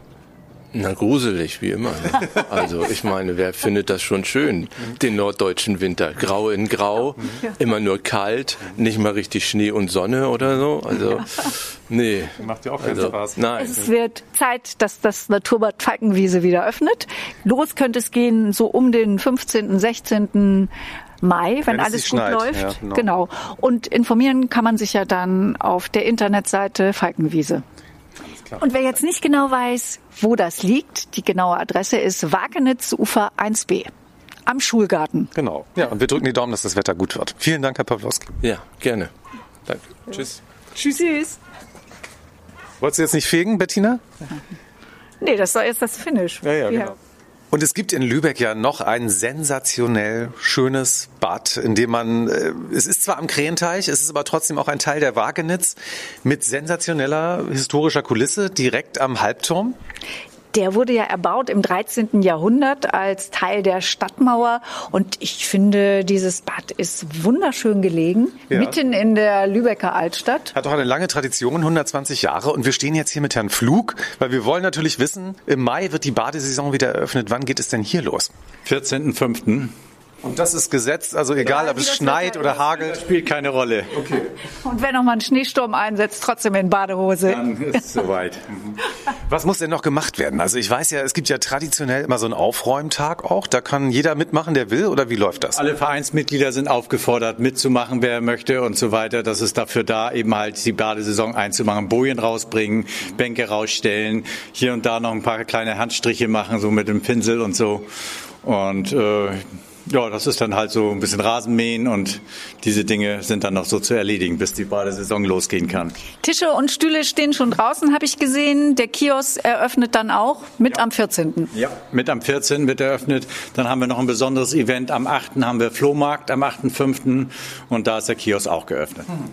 Na, gruselig, wie immer. Also ich meine, wer findet das schon schön, den norddeutschen Winter? Grau in Grau, immer nur kalt, nicht mal richtig Schnee und Sonne oder so. Also, nee. Macht ja auch keinen Spaß. Nein. Es wird Zeit, dass das Naturbad Falkenwiese wieder öffnet. Los könnte es gehen so um den 15., 16. Mai, wenn alles gut läuft. Ja, genau. Und informieren kann man sich ja dann auf der Internetseite Falkenwiese. Und wer jetzt nicht genau weiß, wo das liegt, die genaue Adresse ist Wakenitz Ufer 1b am Schulgarten. Genau. Ja, und wir drücken die Daumen, dass das Wetter gut wird. Vielen Dank, Herr Pawlowski. Ja, gerne. Danke. Tschüss. Tschüss. Wolltest du jetzt nicht fegen, Bettina? Nee, das war jetzt das Finish. Ja, genau. Und es gibt in Lübeck ja noch ein sensationell schönes Bad, in dem man, es ist zwar am Krähenteich, es ist aber trotzdem auch ein Teil der Wakenitz mit sensationeller historischer Kulisse direkt am Halbturm. Der wurde ja erbaut im 13. Jahrhundert als Teil der Stadtmauer und ich finde, dieses Bad ist wunderschön gelegen, mitten in der Lübecker Altstadt. Hat auch eine lange Tradition, 120 Jahre und wir stehen jetzt hier mit Herrn Pflug, weil wir wollen natürlich wissen, im Mai wird die Badesaison wieder eröffnet. Wann geht es denn hier los? 14.05. Und das ist gesetzt, also egal, ob es schneit oder hagelt. Das spielt keine Rolle. Okay. Und wenn noch mal ein Schneesturm einsetzt, trotzdem in Badehose. Dann ist es soweit. Was muss denn noch gemacht werden? Also ich weiß ja, es gibt ja traditionell immer so einen Aufräumtag auch. Da kann jeder mitmachen, der will, oder wie läuft das? Alle Vereinsmitglieder sind aufgefordert, mitzumachen, wer möchte und so weiter. Das ist dafür da, eben halt die Badesaison einzumachen. Bojen rausbringen, Bänke rausstellen, hier und da noch ein paar kleine Handstriche machen, so mit dem Pinsel und so. Und ja, das ist dann halt so ein bisschen Rasenmähen und diese Dinge sind dann noch so zu erledigen, bis die Badesaison losgehen kann. Tische und Stühle stehen schon draußen, habe ich gesehen. Der Kiosk eröffnet dann auch mit am 14. Ja, mit am 14. wird eröffnet. Dann haben wir noch ein besonderes Event. Am 8. haben wir Flohmarkt, am 8.5. und da ist der Kiosk auch geöffnet.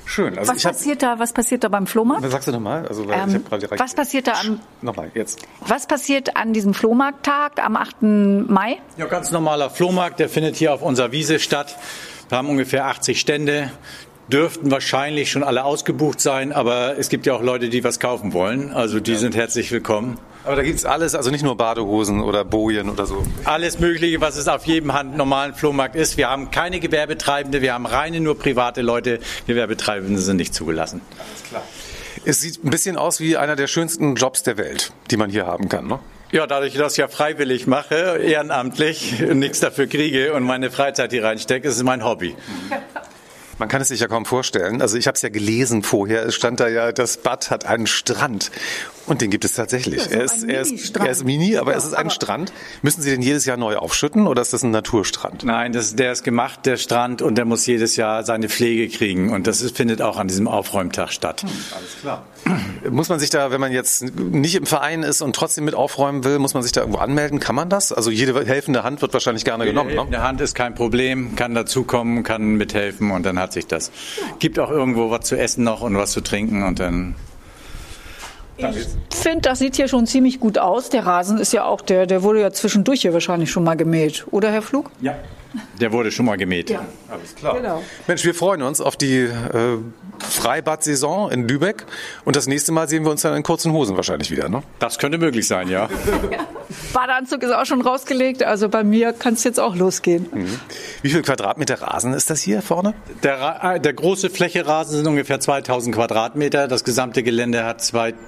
Schön. Also Was passiert da beim Flohmarkt? Was sagst du nochmal? Also, weil ich hab gerade direkt was passiert da Nochmal, jetzt. Was passiert an diesem Flohmarkttag am 8. Mai? Ja, ganz normaler Flohmarkt, der findet hier auf unserer Wiese statt. Wir haben ungefähr 80 Stände. Dürften wahrscheinlich schon alle ausgebucht sein, aber es gibt ja auch Leute, die was kaufen wollen. Also die sind herzlich willkommen. Aber da gibt's alles, also nicht nur Badehosen oder Bojen oder so. Alles Mögliche, was es auf jedem normalen Flohmarkt ist. Wir haben keine Gewerbetreibende, wir haben reine nur private Leute. Gewerbetreibende sind nicht zugelassen. Alles klar. Es sieht ein bisschen aus wie einer der schönsten Jobs der Welt, die man hier haben kann, ne? Ja, dadurch, dass ich das ja freiwillig mache, ehrenamtlich, nichts dafür kriege und meine Freizeit hier reinstecke, ist es mein Hobby. Man kann es sich ja kaum vorstellen. Also ich habe es ja gelesen vorher. Es stand da ja, das Bad hat einen Strand. Und den gibt es tatsächlich. Er ist mini, aber es ist ein Strand. Müssen Sie den jedes Jahr neu aufschütten oder ist das ein Naturstrand? Nein, der ist gemacht, der Strand, und der muss jedes Jahr seine Pflege kriegen. Und das findet auch an diesem Aufräumtag statt. Alles klar. Muss man sich da, wenn man jetzt nicht im Verein ist und trotzdem mit aufräumen will, muss man sich da irgendwo anmelden? Kann man das? Also jede helfende Hand wird wahrscheinlich gerne genommen, ne? Helfende Hand ist kein Problem, kann dazukommen, kann mithelfen und dann hat sich das. Gibt auch irgendwo was zu essen noch und was zu trinken und dann... Ich finde, das sieht hier schon ziemlich gut aus. Der Rasen ist ja auch, der wurde ja zwischendurch hier wahrscheinlich schon mal gemäht. Oder, Herr Flug? Ja, der wurde schon mal gemäht. Ja, alles klar. Genau. Mensch, wir freuen uns auf die Freibad-Saison in Lübeck. Und das nächste Mal sehen wir uns dann in kurzen Hosen wahrscheinlich wieder, ne? Das könnte möglich sein, ja. Badeanzug ist auch schon rausgelegt. Also bei mir kann es jetzt auch losgehen. Mhm. Wie viel Quadratmeter Rasen ist das hier vorne? Der große Fläche Rasen sind ungefähr 2000 Quadratmeter. Das gesamte Gelände hat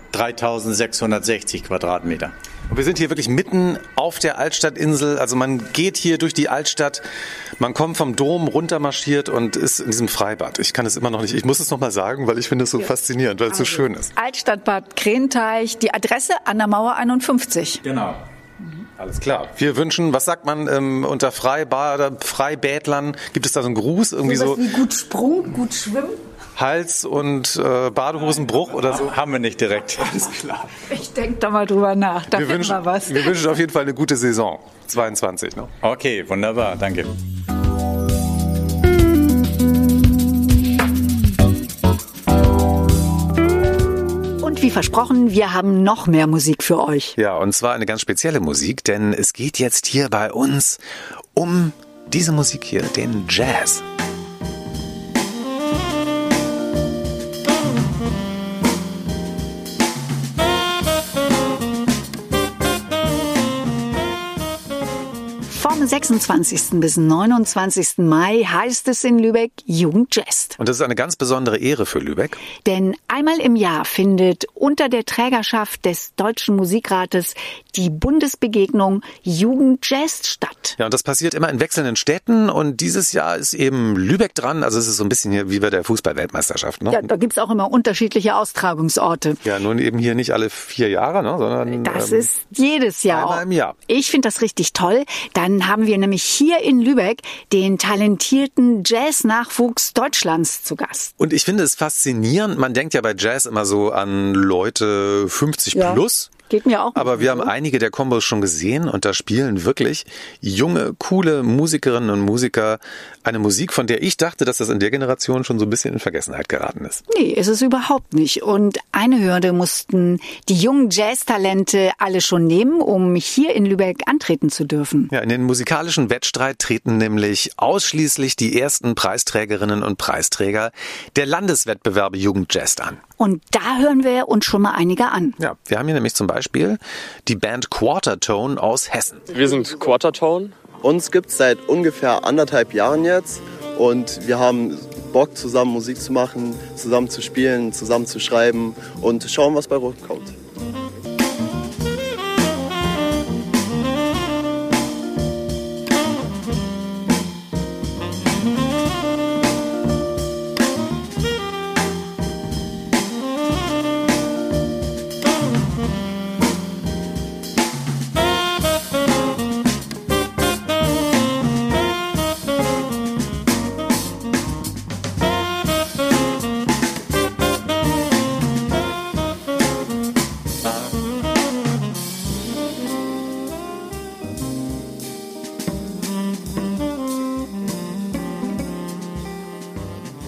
3660 Quadratmeter. Und wir sind hier wirklich mitten auf der Altstadtinsel. Also man geht hier durch die Altstadt, man kommt vom Dom runtermarschiert und ist in diesem Freibad. Ich kann es immer noch nicht, ich muss es noch mal sagen, weil ich finde es so faszinierend, weil es so schön ist. Altstadtbad Krenteich, die Adresse an der Mauer 51. Genau. Alles klar. Wir wünschen, was sagt man unter Freibädlern? Gibt es da so einen Gruß? Irgendwie so wie gut Sprung, gut Schwimmen? Hals- und Badehosenbruch oder so? Haben wir nicht direkt. Alles klar. Ich denke da mal drüber nach. Da finden wir was. Wir wünschen auf jeden Fall eine gute Saison. 22, ne? Okay, wunderbar. Danke. Und wie versprochen, wir haben noch mehr Musik für euch. Ja, und zwar eine ganz spezielle Musik, denn es geht jetzt hier bei uns um diese Musik hier, den Jazz. Vom 26. bis 29. Mai heißt es in Lübeck Jugendjazz. Und das ist eine ganz besondere Ehre für Lübeck. Denn einmal im Jahr findet unter der Trägerschaft des Deutschen Musikrates die Bundesbegegnung Jugendjazz statt. Ja, und das passiert immer in wechselnden Städten und dieses Jahr ist eben Lübeck dran. Also es ist so ein bisschen hier wie bei der Fußball-Weltmeisterschaft, ne? Ja, da gibt's auch immer unterschiedliche Austragungsorte. Ja, nun eben hier nicht alle 4 Jahre, ne, sondern das ist jedes Jahr. einmal im Jahr. Ich finde das richtig toll. Dann haben wir nämlich hier in Lübeck den talentierten Jazz-Nachwuchs Deutschlands zu Gast. Und ich finde es faszinierend. Man denkt ja bei Jazz immer so an Leute 50 plus. Geht mir auch. Aber wir haben einige der Kombos schon gesehen und da spielen wirklich junge, coole Musikerinnen und Musiker eine Musik, von der ich dachte, dass das in der Generation schon so ein bisschen in Vergessenheit geraten ist. Nee, ist es überhaupt nicht. Und eine Hürde mussten die jungen Jazz-Talente alle schon nehmen, um hier in Lübeck antreten zu dürfen. Ja, in den musikalischen Wettstreit treten nämlich ausschließlich die ersten Preisträgerinnen und Preisträger der Landeswettbewerbe Jugendjazz an. Und da hören wir uns schon mal einige an. Ja, wir haben hier nämlich zum Beispiel die Band Quartertone aus Hessen. Wir sind Quartertone. Uns gibt es seit ungefähr 1,5 Jahren jetzt und wir haben Bock, zusammen Musik zu machen, zusammen zu spielen, zusammen zu schreiben und schauen, was bei rumkommt.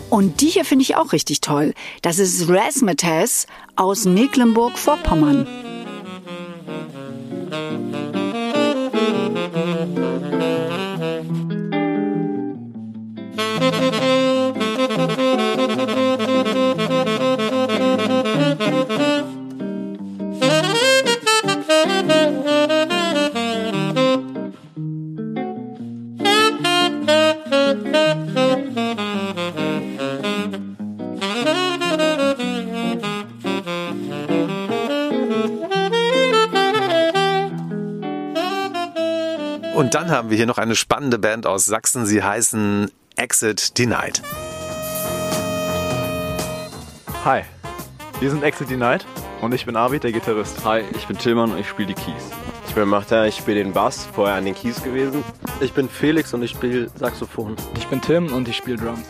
Und die hier finde ich auch richtig toll. Das ist Razzmatazz aus Mecklenburg-Vorpommern. Und dann haben wir hier noch eine spannende Band aus Sachsen. Sie heißen Exit Denied. Hi, wir sind Exit Denied und ich bin Arvid, der Gitarrist. Hi, ich bin Tillmann und ich spiele die Keys. Ich bin Martin, ich spiele den Bass, vorher an den Keys gewesen. Ich bin Felix und ich spiele Saxophon. Ich bin Tim und ich spiele Drums.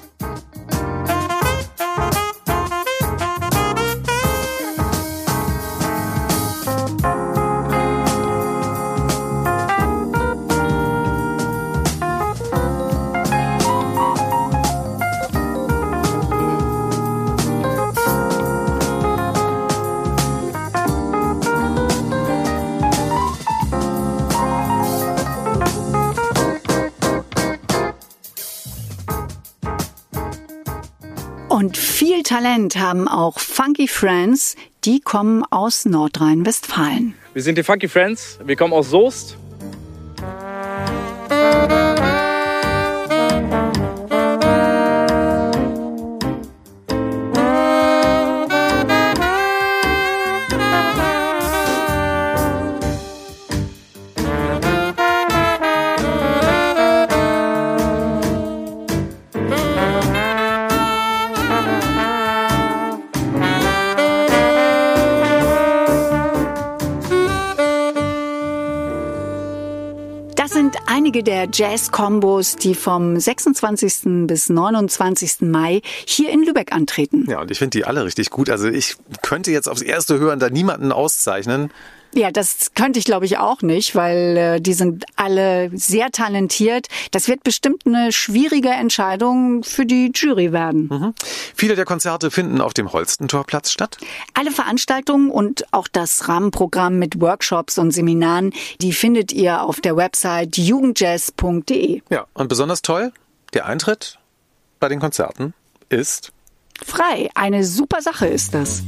Und viel Talent haben auch Funky Friends, die kommen aus Nordrhein-Westfalen. Wir sind die Funky Friends, wir kommen aus Soest. Einige der Jazz-Kombos, die vom 26. bis 29. Mai hier in Lübeck antreten. Ja, und ich finde die alle richtig gut. Also ich könnte jetzt aufs erste Hören da niemanden auszeichnen. Ja, das könnte ich glaube ich auch nicht, weil die sind alle sehr talentiert. Das wird bestimmt eine schwierige Entscheidung für die Jury werden. Mhm. Viele der Konzerte finden auf dem Holstentorplatz statt. Alle Veranstaltungen und auch das Rahmenprogramm mit Workshops und Seminaren, die findet ihr auf der Website jugendjazz.de. Ja, und besonders toll, der Eintritt bei den Konzerten ist frei. Eine super Sache ist das.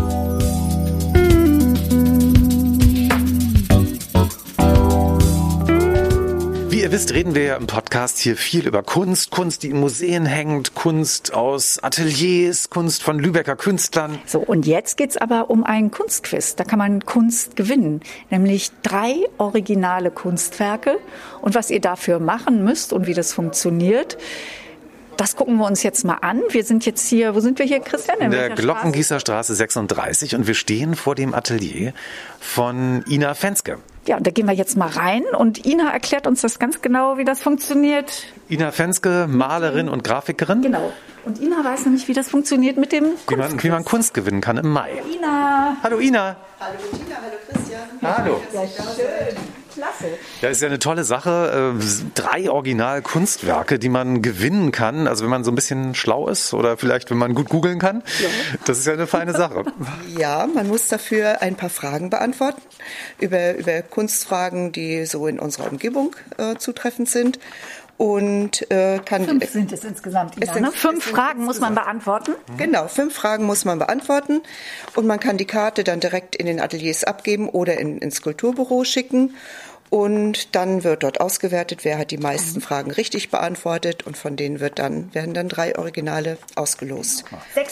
Wie ihr wisst, reden wir ja im Podcast hier viel über Kunst. Kunst, die in Museen hängt, Kunst aus Ateliers, Kunst von Lübecker Künstlern. So, und jetzt geht's aber um ein Kunstquiz. Da kann man Kunst gewinnen, nämlich 3 originale Kunstwerke. Und was ihr dafür machen müsst und wie das funktioniert, das gucken wir uns jetzt mal an. Wir sind jetzt hier, wo sind wir hier, Christian? In der Glockengießerstraße 36 und wir stehen vor dem Atelier von Ina Fenske. Ja, und da gehen wir jetzt mal rein und Ina erklärt uns das ganz genau, wie das funktioniert. Ina Fenske, Malerin und Grafikerin. Genau. Und Ina weiß nämlich, wie das funktioniert mit dem Kunstquiz. Wie man Kunst gewinnen kann im Mai. Ina. Hallo Ina. Hallo Tina, hallo Christian. Hallo. Ja, schön. Klasse. Ja, ist ja eine tolle Sache. 3 Original-Kunstwerke, die man gewinnen kann. Also wenn man so ein bisschen schlau ist oder vielleicht, wenn man gut googeln kann. Ja. Das ist ja eine feine Sache. Ja, man muss dafür ein paar Fragen beantworten. Über Kunstfragen, die so in unserer Umgebung zutreffend sind. Und 5 sind es insgesamt. Ina, 5 Fragen muss man beantworten. Genau, 5 Fragen muss man beantworten. Und man kann die Karte dann direkt in den Ateliers abgeben oder ins Kulturbüro schicken. Und dann wird dort ausgewertet, wer hat die meisten Fragen richtig beantwortet. Und von denen werden dann 3 Originale ausgelost.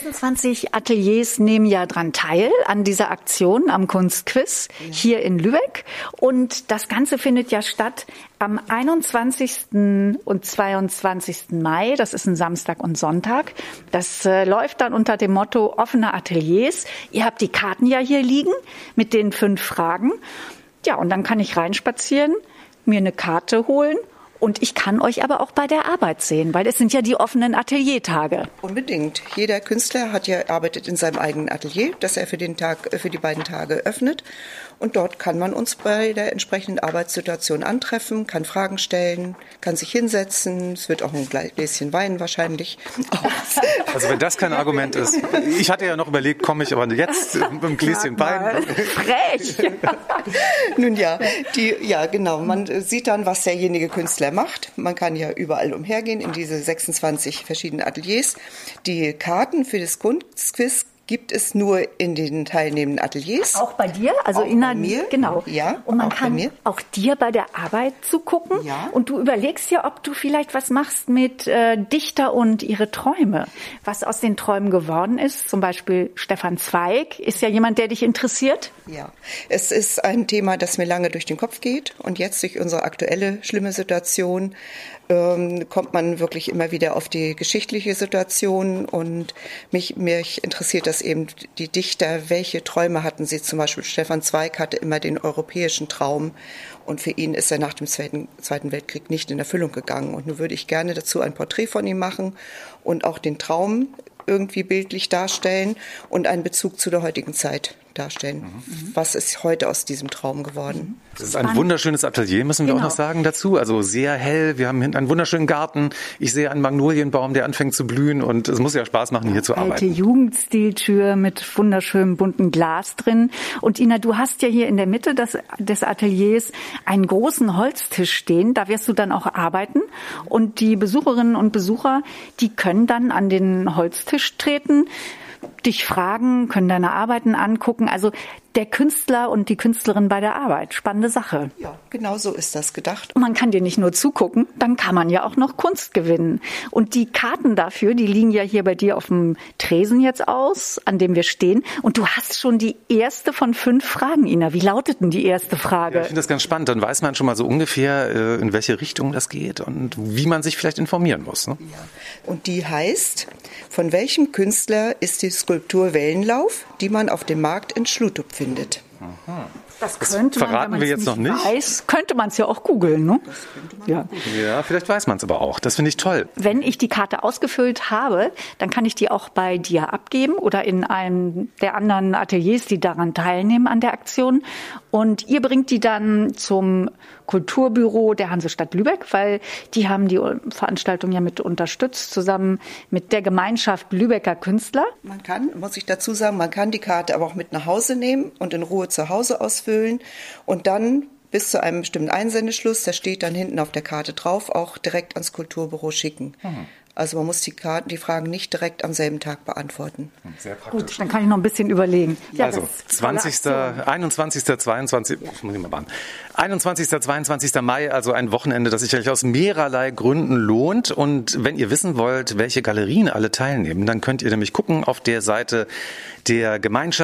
26 Ateliers nehmen ja dran teil an dieser Aktion am Kunstquiz hier in Lübeck. Und das Ganze findet ja statt am 21. und 22. Mai. Das ist ein Samstag und Sonntag. Das läuft dann unter dem Motto offene Ateliers. Ihr habt die Karten ja hier liegen mit den 5 Fragen. Ja, und dann kann ich reinspazieren, mir eine Karte holen und ich kann euch aber auch bei der Arbeit sehen, weil es sind ja die offenen Ateliertage. Unbedingt. Jeder Künstler arbeitet in seinem eigenen Atelier, das er für die beiden Tage öffnet. Und dort kann man uns bei der entsprechenden Arbeitssituation antreffen, kann Fragen stellen, kann sich hinsetzen. Es wird auch ein Gläschen Wein wahrscheinlich. Also wenn das kein Argument ist. Ich hatte ja noch überlegt, komme ich aber jetzt mit einem Gläschen Wein. Frech! Nun ja, genau. Man sieht dann, was derjenige Künstler macht. Man kann ja überall umhergehen in diese 26 verschiedenen Ateliers. Die Karten für das Kunstquiz gibt es nur in den teilnehmenden Ateliers. Auch bei dir? Also auch bei mir. Genau. Ja, und man kann auch dir bei der Arbeit zugucken. Ja. Und du überlegst ja, ob du vielleicht was machst mit Dichter und ihre Träume. Was aus den Träumen geworden ist. Zum Beispiel Stefan Zweig ist ja jemand, der dich interessiert. Ja, es ist ein Thema, das mir lange durch den Kopf geht. Und jetzt durch unsere aktuelle schlimme Situation kommt man wirklich immer wieder auf die geschichtliche Situation. Und mich interessiert das eben, die Dichter, welche Träume hatten sie? Zum Beispiel Stefan Zweig hatte immer den europäischen Traum. Und für ihn ist er nach dem Zweiten Weltkrieg nicht in Erfüllung gegangen. Und nun würde ich gerne dazu ein Porträt von ihm machen und auch den Traum irgendwie bildlich darstellen und einen Bezug zu der heutigen Zeit darstellen. Was ist heute aus diesem Traum geworden? Das ist ein wunderschönes Atelier, müssen wir auch noch sagen dazu. Also sehr hell. Wir haben hinten einen wunderschönen Garten. Ich sehe einen Magnolienbaum, der anfängt zu blühen. Und es muss ja Spaß machen, hier zu arbeiten. Alte Jugendstiltür mit wunderschönem bunten Glas drin. Und Ina, du hast ja hier in der Mitte des Ateliers einen großen Holztisch stehen. Da wirst du dann auch arbeiten. Und die Besucherinnen und Besucher, die können dann an den Holztisch treten, dich fragen, können deine Arbeiten angucken. Also der Künstler und die Künstlerin bei der Arbeit. Spannende Sache. Ja, genau so ist das gedacht. Man kann dir nicht nur zugucken, dann kann man ja auch noch Kunst gewinnen. Und die Karten dafür, die liegen ja hier bei dir auf dem Tresen jetzt aus, an dem wir stehen. Und du hast schon die erste von 5 Fragen, Ina. Wie lautet denn die erste Frage? Ja, ich finde das ganz spannend. Dann weiß man schon mal so ungefähr, in welche Richtung das geht und wie man sich vielleicht informieren muss. Ne? Ja. Und die heißt, von welchem Künstler ist die Skulptur Wellenlauf, die man auf dem Markt in Schlutup findet? Das könnte man, verraten wenn wir jetzt noch nicht. Weiß, könnte man es ja auch googeln, ne? Ja, vielleicht weiß man es aber auch. Das finde ich toll. Wenn ich die Karte ausgefüllt habe, dann kann ich die auch bei dir abgeben oder in einem der anderen Ateliers, die daran teilnehmen an der Aktion. Und ihr bringt die dann zum Kulturbüro der Hansestadt Lübeck, weil die haben die Veranstaltung ja mit unterstützt, zusammen mit der Gemeinschaft Lübecker Künstler. Man kann, muss ich dazu sagen, man kann die Karte aber auch mit nach Hause nehmen und in Ruhe zu Hause ausfüllen und dann bis zu einem bestimmten Einsendeschluss, da steht dann hinten auf der Karte drauf, auch direkt ans Kulturbüro schicken. Also man muss die Fragen nicht direkt am selben Tag beantworten. Sehr praktisch. Gut, dann kann ich noch ein bisschen überlegen. Ja, also 21., 22., 22. Mai, also ein Wochenende, das sich aus mehrerlei Gründen lohnt. Und wenn ihr wissen wollt, welche Galerien alle teilnehmen, dann könnt ihr nämlich gucken auf der Seite der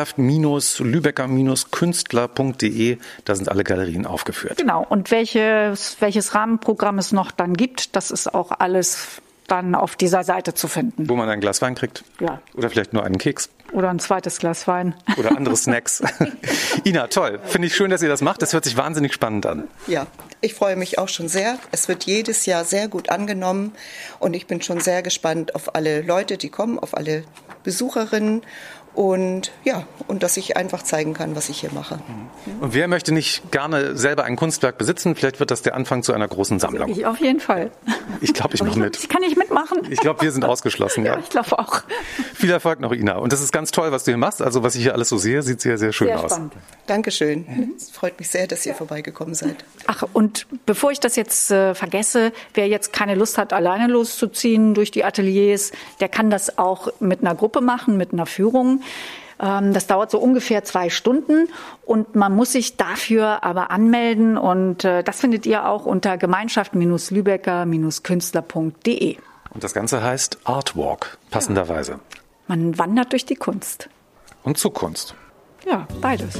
Gemeinschaft-Lübecker-Künstler.de. Da sind alle Galerien aufgeführt. Genau. Und welches Rahmenprogramm es noch dann gibt, das ist auch alles dann auf dieser Seite zu finden. Wo man ein Glas Wein kriegt. Ja. Oder vielleicht nur einen Keks. Oder ein zweites Glas Wein. Oder andere Snacks. Ina, toll. Finde ich schön, dass ihr das macht. Das hört sich wahnsinnig spannend an. Ja, ich freue mich auch schon sehr. Es wird jedes Jahr sehr gut angenommen. Und ich bin schon sehr gespannt auf alle Leute, die kommen, auf alle Besucherinnen. Und ja, und dass ich einfach zeigen kann, was ich hier mache. Und wer möchte nicht gerne selber ein Kunstwerk besitzen? Vielleicht wird das der Anfang zu einer großen Sammlung. Ich auf jeden Fall. Ich glaube, ich mache mit. Ich kann nicht mitmachen. Ich glaube, wir sind ausgeschlossen. Ja, ich glaube auch. Viel Erfolg noch, Ina. Und das ist ganz toll, was du hier machst. Also was ich hier alles so sehe, sieht sehr, sehr schön aus. Spannend. Dankeschön. Es freut mich sehr, dass ihr vorbeigekommen seid. Ach, und bevor ich das jetzt vergesse, wer jetzt keine Lust hat, alleine loszuziehen durch die Ateliers, der kann das auch mit einer Gruppe machen, mit einer Führung. Das dauert so ungefähr 2 Stunden und man muss sich dafür aber anmelden und das findet ihr auch unter Gemeinschaft-Lübecker-Künstler.de. Und das Ganze heißt Artwalk, passenderweise. Man wandert durch die Kunst. Und zur Kunst. Ja, beides.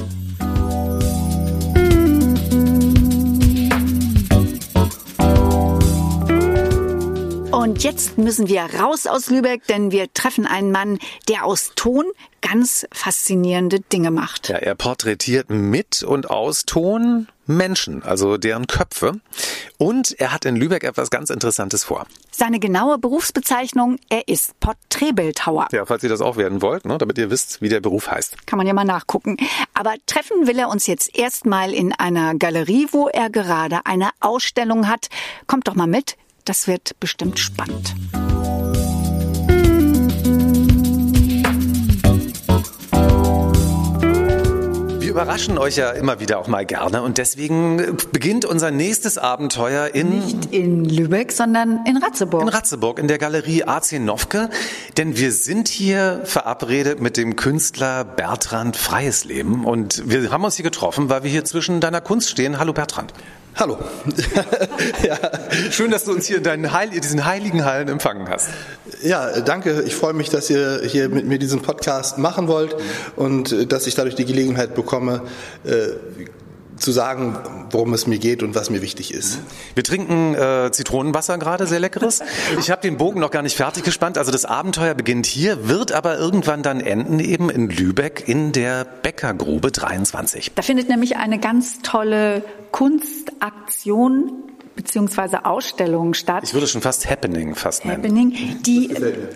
Und jetzt müssen wir raus aus Lübeck, denn wir treffen einen Mann, der aus Ton ganz faszinierende Dinge macht. Ja, er porträtiert mit und aus Ton Menschen, also deren Köpfe. Und er hat in Lübeck etwas ganz Interessantes vor. Seine genaue Berufsbezeichnung, er ist Porträtbildhauer. Ja, falls ihr das auch werden wollt, ne, damit ihr wisst, wie der Beruf heißt. Kann man ja mal nachgucken. Aber treffen will er uns jetzt erstmal in einer Galerie, wo er gerade eine Ausstellung hat. Kommt doch mal mit, das wird bestimmt spannend. Wir überraschen euch ja immer wieder auch mal gerne und deswegen beginnt unser nächstes Abenteuer Nicht in Lübeck, sondern in Ratzeburg. In Ratzeburg, in der Galerie AC Nowke, denn wir sind hier verabredet mit dem Künstler Bertrand Freiesleben und wir haben uns hier getroffen, weil wir hier zwischen deiner Kunst stehen. Hallo Bertrand. Hallo. Ja. Schön, dass du uns hier in diesen heiligen Hallen empfangen hast. Ja, danke. Ich freue mich, dass ihr hier mit mir diesen Podcast machen wollt und dass ich dadurch die Gelegenheit bekomme, zu sagen, worum es mir geht und was mir wichtig ist. Wir trinken Zitronenwasser gerade, sehr leckeres. Ich habe den Bogen noch gar nicht fertig gespannt. Also das Abenteuer beginnt hier, wird aber irgendwann dann enden eben in Lübeck in der Bäckergrube 23. Da findet nämlich eine ganz tolle Kunstaktion beziehungsweise Ausstellung statt. Ich würde schon fast Happening nennen. Happening. Die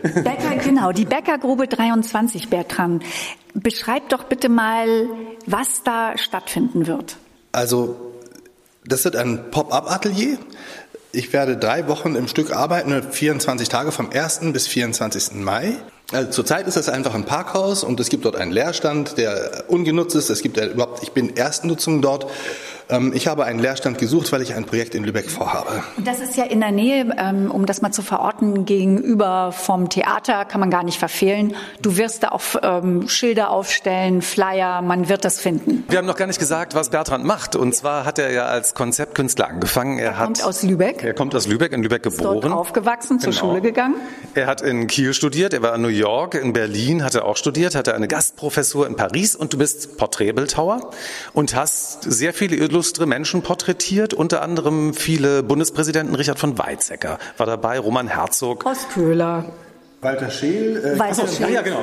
Bäckergrube 23, Bertrand. Beschreib doch bitte mal, was da stattfinden wird. Also, das wird ein Pop-up-Atelier. Ich werde 3 Wochen im Stück arbeiten, 24 Tage vom 1. bis 24. Mai. Also zurzeit ist das einfach ein Parkhaus und es gibt dort einen Leerstand, der ungenutzt ist. Ich bin Erstnutzung dort. Ich habe einen Leerstand gesucht, weil ich ein Projekt in Lübeck vorhabe. Und das ist ja in der Nähe, um das mal zu verorten, gegenüber vom Theater, kann man gar nicht verfehlen. Du wirst da auch Schilder aufstellen, Flyer, man wird das finden. Wir haben noch gar nicht gesagt, was Bertrand macht. Und zwar hat er ja als Konzeptkünstler angefangen. Er kommt aus Lübeck. Er kommt aus Lübeck, in Lübeck geboren. Ist dort aufgewachsen, zur Schule gegangen. Er hat in Kiel studiert, er war in New York, in Berlin hat er auch studiert, hatte eine Gastprofessur in Paris und du bist Porträtbildhauer und hast sehr viele illustre Menschen porträtiert, unter anderem viele Bundespräsidenten. Richard von Weizsäcker war dabei, Roman Herzog. Horst Köhler. Walter Scheel. Ja, genau.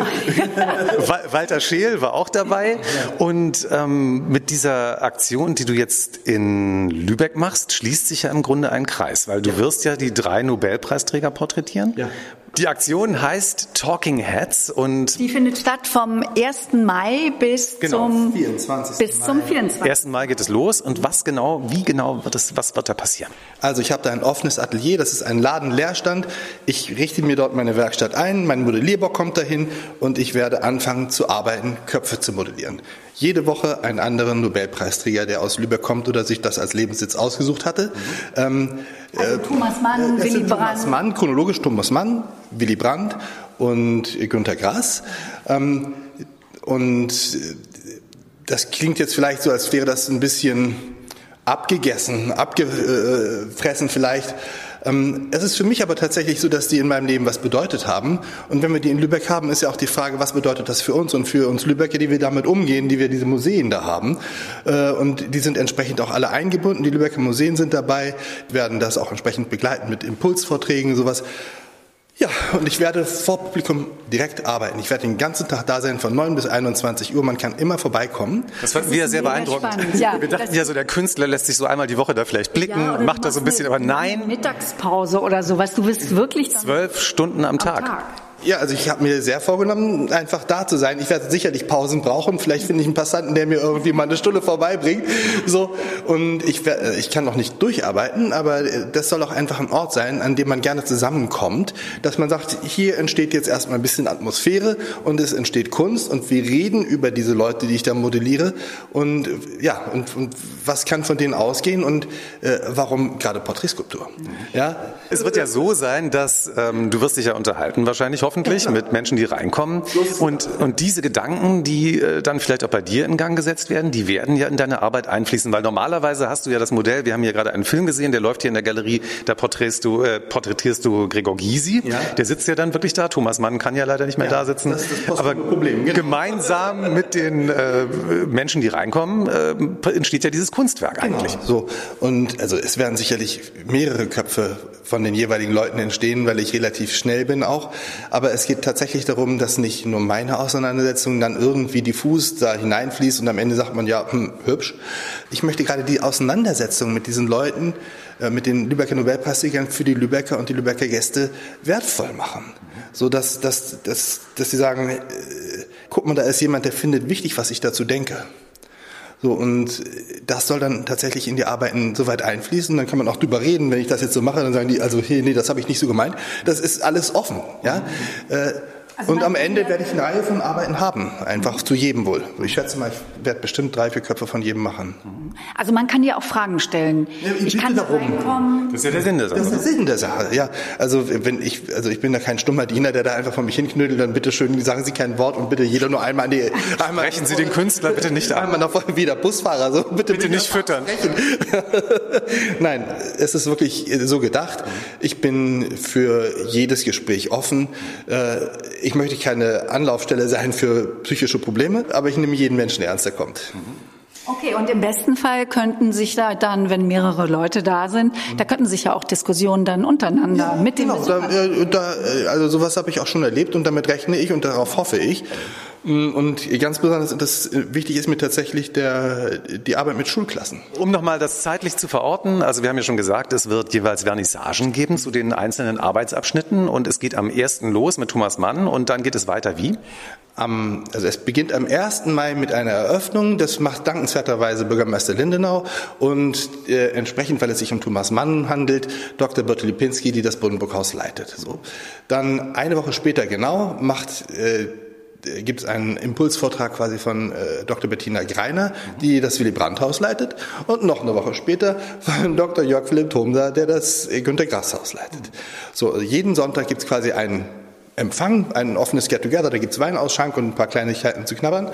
Walter Scheel war auch dabei. Und mit dieser Aktion, die du jetzt in Lübeck machst, schließt sich ja im Grunde ein Kreis, weil du wirst ja die 3 Nobelpreisträger porträtieren. Ja. Die Aktion heißt Talking Heads und die findet statt vom 1. Mai bis zum 24. 1. Mai geht es los. Und was genau wird da passieren? Also ich habe da ein offenes Atelier, das ist ein Ladenleerstand. Ich richte mir dort meine Werkstatt ein, mein Modellierbock kommt dahin und ich werde anfangen zu arbeiten, Köpfe zu modellieren. Jede Woche einen anderen Nobelpreisträger, der aus Lübeck kommt oder sich das als Lebenssitz ausgesucht hatte. Thomas Mann, Willy Brandt. Thomas Mann, chronologisch Thomas Mann, Willy Brandt und Günter Grass. Und das klingt jetzt vielleicht so, als wäre das ein bisschen abgefressen vielleicht. Es ist für mich aber tatsächlich so, dass die in meinem Leben was bedeutet haben. Und wenn wir die in Lübeck haben, ist ja auch die Frage, was bedeutet das für uns und für uns Lübecker, die wir damit umgehen, die wir diese Museen da haben. Und die sind entsprechend auch alle eingebunden. Die Lübecker Museen sind dabei, werden das auch entsprechend begleiten mit Impulsvorträgen, sowas. Ja, und ich werde vor Publikum direkt arbeiten. Ich werde den ganzen Tag da sein, von 9 bis 21 Uhr. Man kann immer vorbeikommen. Das fanden wir sehr beeindruckend. Ja, wir dachten ja so, der Künstler lässt sich so einmal die Woche da vielleicht blicken, macht das so ein bisschen, aber nein. Mittagspause oder sowas. Du bist wirklich 12 Stunden am Tag. Ja, also ich habe mir sehr vorgenommen, einfach da zu sein. Ich werde sicherlich Pausen brauchen. Vielleicht finde ich einen Passanten, der mir irgendwie mal eine Stunde vorbeibringt. So, und ich kann noch nicht durcharbeiten, aber das soll auch einfach ein Ort sein, an dem man gerne zusammenkommt, dass man sagt, hier entsteht jetzt erstmal ein bisschen Atmosphäre und es entsteht Kunst und wir reden über diese Leute, die ich da modelliere und ja, und was kann von denen ausgehen und warum gerade Porträtskulptur. Ja? Es wird ja so sein, dass du wirst dich ja unterhalten wahrscheinlich, hoffentlich, mit Menschen, die reinkommen. Und diese Gedanken, die dann vielleicht auch bei dir in Gang gesetzt werden, die werden ja in deine Arbeit einfließen, weil normalerweise hast du ja das Modell, wir haben hier gerade einen Film gesehen, der läuft hier in der Galerie, da porträtierst du Gregor Gysi, der sitzt ja dann wirklich da, Thomas Mann kann ja leider nicht mehr da sitzen, das ist das aber Problem, genau. Gemeinsam mit den Menschen, die reinkommen, entsteht ja dieses Kunstwerk eigentlich. Genau. So. Und also es werden sicherlich mehrere Köpfe von den jeweiligen Leuten entstehen, weil ich relativ schnell bin auch. Aber es geht tatsächlich darum, dass nicht nur meine Auseinandersetzung dann irgendwie diffus da hineinfließt und am Ende sagt man, ja, hübsch. Ich möchte gerade die Auseinandersetzung mit diesen Leuten, mit den Lübecker Nobelpreisträgern für die Lübecker und die Lübecker Gäste wertvoll machen. So dass sie sagen, guck mal, da ist jemand, der findet wichtig, was ich dazu denke. So, und das soll dann tatsächlich in die Arbeiten soweit einfließen. Dann kann man auch drüber reden, wenn ich das jetzt so mache, dann sagen die, also hey, nee, das habe ich nicht so gemeint. Das ist alles offen, ja. Und am Ende werde ich eine Reihe von Arbeiten haben, einfach zu jedem wohl. Ich schätze mal, ich werde bestimmt 3-4 Köpfe von jedem machen. Also man kann dir auch Fragen stellen. Ja, ich kann da reinkommen. Das ist ja der Sinn der Sache. Das ist der Sinn der Sache, ja. Also ich bin da kein stummer Diener, der da einfach vor mich hinknüttelt, dann bitte schön, sagen Sie kein Wort und bitte jeder nur einmal an die... Sprechen Sie den Künstler bitte nicht an. Einmal noch wie der Busfahrer, so bitte nicht füttern. Nein, es ist wirklich so gedacht. Ich bin für jedes Gespräch offen. Ich möchte keine Anlaufstelle sein für psychische Probleme, aber ich nehme jeden Menschen ernst, der kommt. Okay, und im besten Fall könnten sich da dann, wenn mehrere Leute da sind, da könnten sich ja auch Diskussionen dann untereinander mit dem also sowas habe ich auch schon erlebt und damit rechne ich und darauf hoffe ich. Und ganz besonders wichtig ist mir tatsächlich die Arbeit mit Schulklassen. Um nochmal das zeitlich zu verorten, also wir haben ja schon gesagt, es wird jeweils Vernissagen geben zu den einzelnen Arbeitsabschnitten und es geht am 1. los mit Thomas Mann und dann geht es weiter wie? Also es beginnt am 1. Mai mit einer Eröffnung, das macht dankenswerterweise Bürgermeister Lindenau und entsprechend, weil es sich um Thomas Mann handelt, Dr. Birte Lipinski, die das Buddenbrook-Haus leitet. So. Dann eine Woche später genau gibt es einen Impulsvortrag quasi von Dr. Bettina Greiner, die das Willy-Brandt-Haus leitet und noch eine Woche später von Dr. Jörg Philipp Thomser, der das Günter-Grass-Haus leitet. So, jeden Sonntag gibt es quasi einen Empfang, ein offenes Get-Together, da gibt es Weinausschank und ein paar Kleinigkeiten zu knabbern.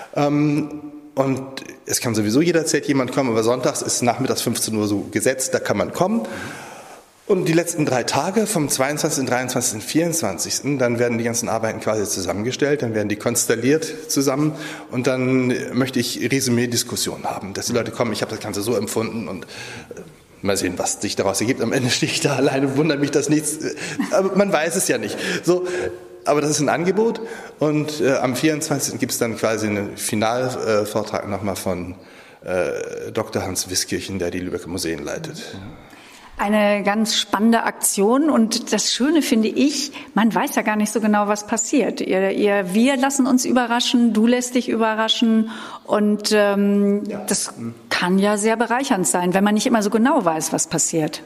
Und es kann sowieso jederzeit jemand kommen, aber sonntags ist nachmittags 15 Uhr so gesetzt, da kann man kommen. Und die letzten 3 Tage, vom 22., 23. und 24., dann werden die ganzen Arbeiten quasi zusammengestellt, dann werden die konstelliert zusammen und dann möchte ich Resümee-Diskussionen haben, dass die Leute kommen, ich habe das Ganze so empfunden und mal sehen, was sich daraus ergibt. Am Ende stehe ich da alleine, wundert mich das nichts, aber man weiß es ja nicht. So, aber das ist ein Angebot und am 24. gibt es dann quasi einen Finalvortrag nochmal von Dr. Hans Wiskirchen, der die Lübecker Museen leitet. Eine ganz spannende Aktion und das Schöne finde ich, man weiß ja gar nicht so genau, was passiert. Wir lassen uns überraschen, du lässt dich überraschen und das kann ja sehr bereichernd sein, wenn man nicht immer so genau weiß, was passiert.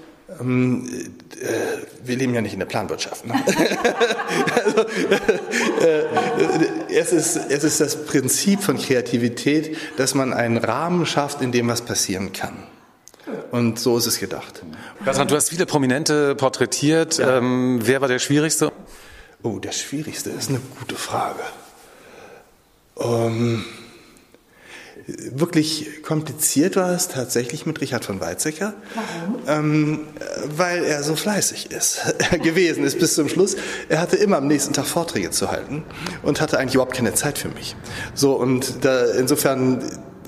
Wir leben ja nicht in der Planwirtschaft. Ne? Also, es ist das Prinzip von Kreativität, dass man einen Rahmen schafft, in dem was passieren kann. Und so ist es gedacht. Du hast viele Prominente porträtiert. Ja. Wer war der Schwierigste? Oh, der Schwierigste ist eine gute Frage. Wirklich kompliziert war es tatsächlich mit Richard von Weizsäcker. Warum? Weil er so fleißig gewesen ist bis zum Schluss. Er hatte immer am nächsten Tag Vorträge zu halten und hatte eigentlich überhaupt keine Zeit für mich. So, und insofern...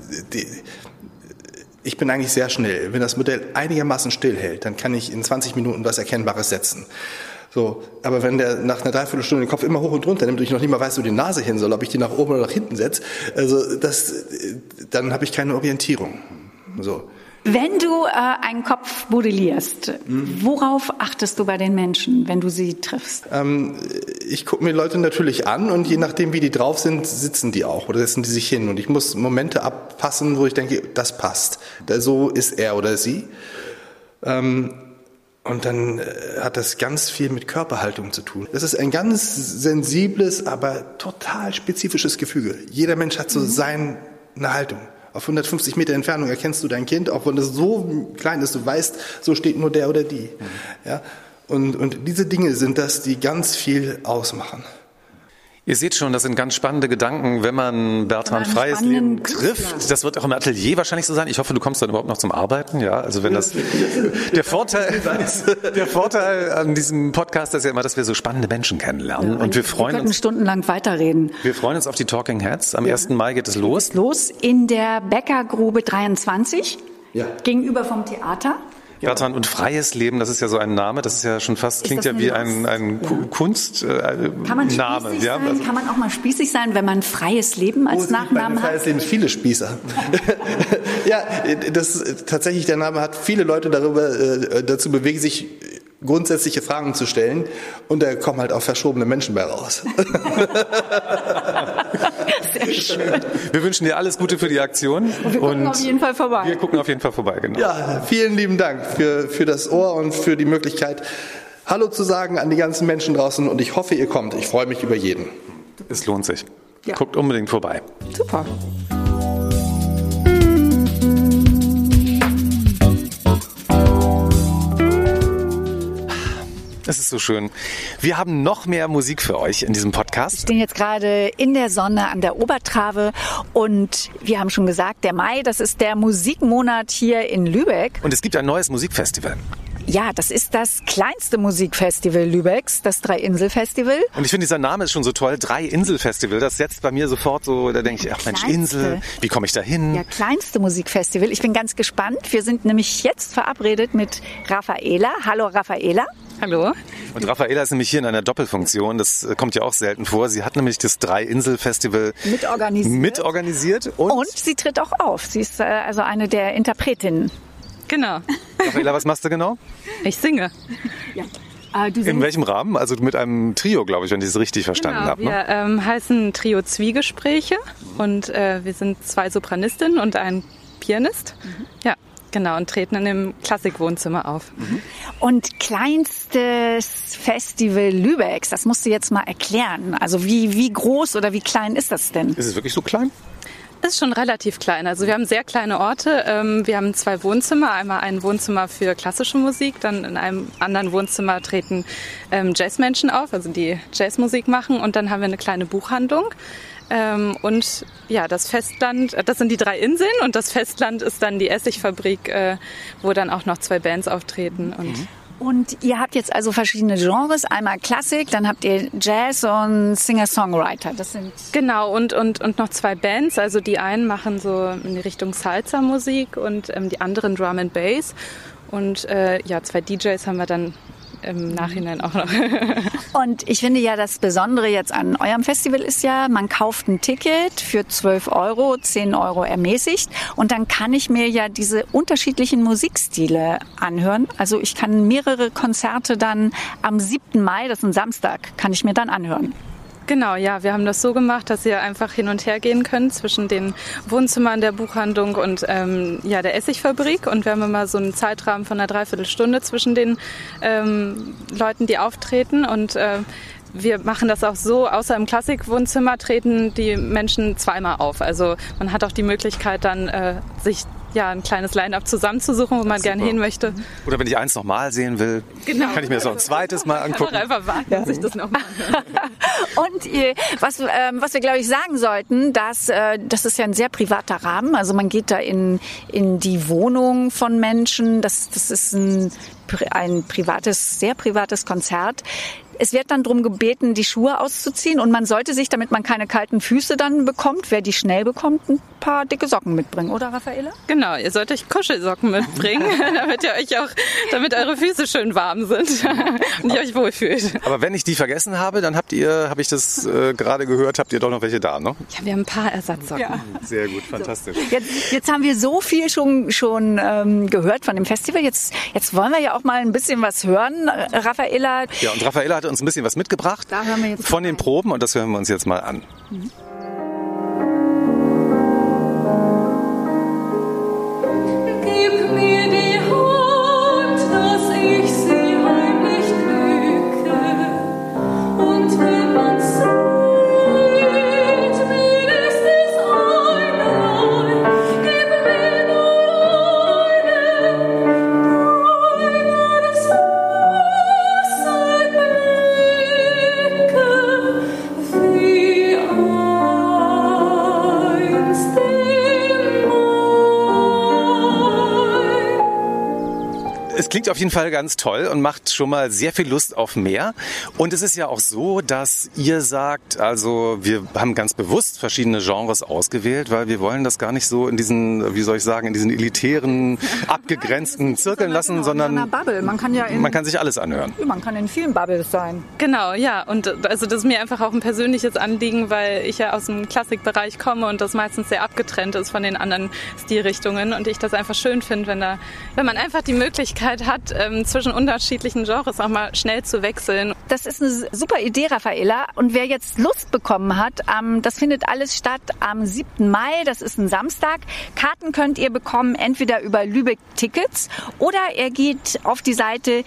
Ich bin eigentlich sehr schnell. Wenn das Modell einigermaßen stillhält, dann kann ich in 20 Minuten was Erkennbares setzen. So, aber wenn der nach einer Dreiviertelstunde den Kopf immer hoch und runter nimmt und ich noch nicht mal weiß, wo die Nase hin soll, ob ich die nach oben oder nach hinten setze, also dann habe ich keine Orientierung. So. Wenn du einen Kopf modellierst, worauf achtest du bei den Menschen, wenn du sie triffst? Ich gucke mir Leute natürlich an und je nachdem, wie die drauf sind, sitzen die auch oder setzen die sich hin. Und ich muss Momente abpassen, wo ich denke, das passt. So ist er oder sie. Und dann hat das ganz viel mit Körperhaltung zu tun. Das ist ein ganz sensibles, aber total spezifisches Gefüge. Jeder Mensch hat so seine Haltung. Auf 150 Meter Entfernung erkennst du dein Kind, auch wenn es so klein ist, du weißt, so steht nur der oder die. Ja? Und diese Dinge sind das, die ganz viel ausmachen. Ihr seht schon, das sind ganz spannende Gedanken, wenn man Bertrand Freies Leben trifft. Das wird auch im Atelier wahrscheinlich so sein. Ich hoffe, du kommst dann überhaupt noch zum Arbeiten. Ja, also wenn das der Vorteil an diesem Podcast ist ja immer, dass wir so spannende Menschen kennenlernen. Und wir freuen uns stundenlang weiterreden. Wir freuen uns auf die Talking Heads. Am 1. Mai geht es los. Los in der Bäckergrube 23 gegenüber vom Theater. Bertrand und Freies Leben, das ist ja so ein Name, das ist ja schon fast, klingt ja wie ein Kunstname. Kann man spießig sein? Kann man auch mal spießig sein, wenn man Freies Leben als Nachnamen hat? Freies Leben, viele Spießer. Ja, tatsächlich der Name hat viele Leute dazu bewegt, sich grundsätzliche Fragen zu stellen, und da kommen halt auch verschobene Menschen bei raus. Sehr schön. Wir wünschen dir alles Gute für die Aktion. Und wir gucken auf jeden Fall vorbei. Wir gucken auf jeden Fall vorbei, genau. Ja, vielen lieben Dank für das Ohr und für die Möglichkeit, Hallo zu sagen an die ganzen Menschen draußen, und ich hoffe, ihr kommt. Ich freue mich über jeden. Es lohnt sich. Guckt unbedingt vorbei. Super. Es ist so schön. Wir haben noch mehr Musik für euch in diesem Podcast. Wir stehen jetzt gerade in der Sonne an der Obertrave und wir haben schon gesagt, der Mai, das ist der Musikmonat hier in Lübeck. Und es gibt ein neues Musikfestival. Ja, das ist das kleinste Musikfestival Lübecks, das Drei-Insel-Festival. Und ich finde, dieser Name ist schon so toll, Drei-Insel-Festival. Das setzt bei mir sofort so, da denke ich, ach Mensch, Insel, wie komme ich da hin? Ja, kleinste Musikfestival. Ich bin ganz gespannt. Wir sind nämlich jetzt verabredet mit Raffaela. Hallo Raffaela. Hallo. Und Raffaela ist nämlich hier in einer Doppelfunktion. Das kommt ja auch selten vor. Sie hat nämlich das Drei-Insel-Festival mitorganisiert. Und sie tritt auch auf. Sie ist also eine der Interpretinnen. Genau. Raffaela, was machst du genau? Ich singe. Ja. In welchem Rahmen? Also mit einem Trio, glaube ich, wenn ich es richtig verstanden habe. Ne? Wir heißen Trio Zwiegespräche und wir sind 2 Sopranistinnen und ein Pianist. Ja. Genau, und treten in dem Klassikwohnzimmer auf. Und kleinstes Festival Lübecks, das musst du jetzt mal erklären. Also wie groß oder wie klein ist das denn? Ist es wirklich so klein? Das ist schon relativ klein. Also wir haben sehr kleine Orte. Wir haben 2 Wohnzimmer. Einmal ein Wohnzimmer für klassische Musik. Dann in einem anderen Wohnzimmer treten Jazzmenschen auf, also die Jazzmusik machen. Und dann haben wir eine kleine Buchhandlung. Und ja, das Festland, das sind die 3 Inseln, und das Festland ist dann die Essigfabrik, wo dann auch noch 2 Bands auftreten. Und ihr habt jetzt also verschiedene Genres, einmal Klassik, dann habt ihr Jazz und Singer-Songwriter. Das sind genau, und noch 2 Bands, also die einen machen so in die Richtung Salsa-Musik und die anderen Drum and Bass. Und 2 DJs haben wir dann im Nachhinein auch noch. Und ich finde ja, das Besondere jetzt an eurem Festival ist ja, man kauft ein Ticket für 12 €, 10 € ermäßigt, und dann kann ich mir ja diese unterschiedlichen Musikstile anhören. Also ich kann mehrere Konzerte dann am 7. Mai, das ist ein Samstag, kann ich mir dann anhören. Genau, ja, wir haben das so gemacht, dass ihr einfach hin und her gehen könnt zwischen den Wohnzimmern der Buchhandlung und der Essigfabrik. Und wir haben immer so einen Zeitrahmen von einer Dreiviertelstunde zwischen den Leuten, die auftreten. Und wir machen das auch so, außer im Klassikwohnzimmer treten die Menschen zweimal auf. Also man hat auch die Möglichkeit dann sich ein kleines Line-Up zusammenzusuchen, wo man gerne hin möchte. Oder wenn ich eins nochmal sehen will, kann ich mir das noch ein zweites Mal angucken. Ich kann einfach warten, sich das nochmal anhören. Und was wir, glaube ich, sagen sollten, das ist ja ein sehr privater Rahmen. Also man geht da in die Wohnung von Menschen. Das ist ein sehr privates Konzert. Es wird dann darum gebeten, die Schuhe auszuziehen, und man sollte sich, damit man keine kalten Füße dann bekommt, wer die schnell bekommt, ein paar dicke Socken mitbringen, oder Raffaela? Genau, ihr sollt euch Kuschelsocken mitbringen, damit eure Füße schön warm sind und ihr euch wohlfühlt. Aber wenn ich die vergessen habe, dann habe ich das gerade gehört, habt ihr doch noch welche da, ne? Ja, wir haben ein paar Ersatzsocken. Ja. Sehr gut, fantastisch. So. Jetzt haben wir so viel schon gehört von dem Festival. Jetzt wollen wir ja auch mal ein bisschen was hören, Raffaela. Ja, und Raffaela hat uns ein bisschen was mitgebracht da hören wir jetzt von den Proben, und das hören wir uns jetzt mal an. Mhm. Gib mir die Hand, dass ich sie heimlich drücke, und wenn man sieht, wenigstens einmal, gib mir nur eine, deiner des klingt auf jeden Fall ganz toll und macht schon mal sehr viel Lust auf mehr. Und es ist ja auch so, dass ihr sagt, also wir haben ganz bewusst verschiedene Genres ausgewählt, weil wir wollen das gar nicht so in diesen, wie soll ich sagen, in diesen elitären, abgegrenzten Zirkeln lassen, sondern in einer Bubble. Man kann sich alles anhören. Man kann in vielen Bubbles sein. Genau, ja. Und also das ist mir einfach auch ein persönliches Anliegen, weil ich ja aus dem Klassikbereich komme und das meistens sehr abgetrennt ist von den anderen Stilrichtungen. Und ich das einfach schön finde, wenn man einfach die Möglichkeit hat, zwischen unterschiedlichen Genres auch mal schnell zu wechseln. Das ist eine super Idee, Raffaella. Und wer jetzt Lust bekommen hat, das findet alles statt am 7. Mai. Das ist ein Samstag. Karten könnt ihr bekommen, entweder über Lübeck Tickets oder ihr geht auf die Seite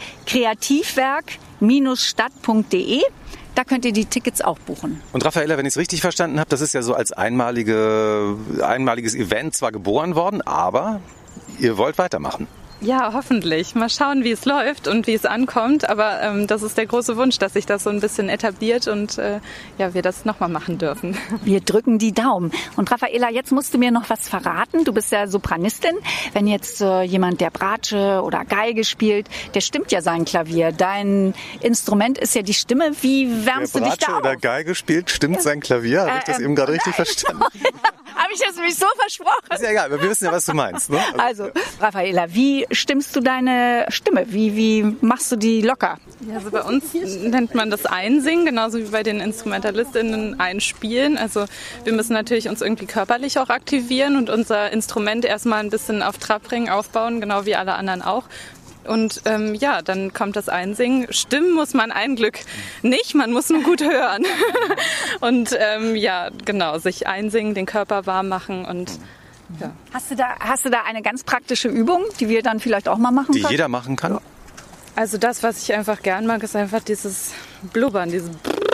kreativwerk-stadt.de. Da könnt ihr die Tickets auch buchen. Und Raffaella, wenn ich es richtig verstanden habe, das ist ja so als einmaliges Event zwar geboren worden, aber ihr wollt weitermachen. Ja, hoffentlich. Mal schauen, wie es läuft und wie es ankommt. Aber das ist der große Wunsch, dass sich das so ein bisschen etabliert und wir das nochmal machen dürfen. Wir drücken die Daumen. Und Raffaella, jetzt musst du mir noch was verraten. Du bist ja Sopranistin. Wenn jetzt jemand, der Bratsche oder Geige spielt, der stimmt ja sein Klavier. Dein Instrument ist ja die Stimme. Wie wärmst du dich da auf? Der Bratsche oder Geige spielt, stimmt sein Klavier. Habe ich das eben gerade richtig verstanden? Habe ich das nämlich so versprochen? Ist ja egal, aber wir wissen ja, was du meinst. Ne? Also, Raffaella, wie stimmst du deine Stimme? Wie machst du die locker? Ja, also bei uns nennt man das Einsingen, genauso wie bei den InstrumentalistInnen Einspielen. Also wir müssen natürlich uns irgendwie körperlich auch aktivieren und unser Instrument erstmal ein bisschen auf Trab bringen, aufbauen, genau wie alle anderen auch. Und dann kommt das Einsingen. Stimmen muss man ein Glück nicht, man muss nur gut hören. Und sich einsingen, den Körper warm machen und ja. Hast du da eine ganz praktische Übung, die wir dann vielleicht auch mal machen können? Die jeder machen kann? Also das, was ich einfach gern mag, ist einfach dieses Blubbern, dieses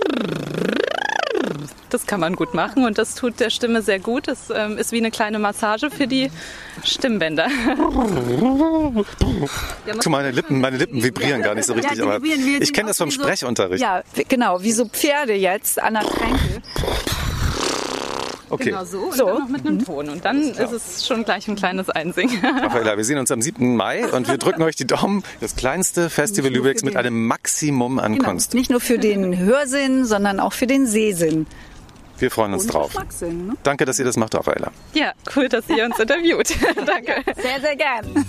das kann man gut machen und das tut der Stimme sehr gut. Das ist wie eine kleine Massage für die Stimmbänder. Meine Lippen vibrieren gar nicht so richtig, aber ich kenne das vom Sprechunterricht. Ja, genau, wie so Pferde jetzt an der Tränke. Okay. Genau so und dann noch mit einem Ton. Und dann ist es schon gleich ein kleines Einsingen. Raffaella, wir sehen uns am 7. Mai und wir drücken euch die Daumen. Das kleinste Festival Lübecks mit einem Maximum an Kunst. Nicht nur für den Hörsinn, sondern auch für den Sehsinn. Wir freuen uns drauf. Ne? Danke, dass ihr das macht, Raffaella. Ja, cool, dass ihr uns interviewt. Danke. Sehr, sehr gern.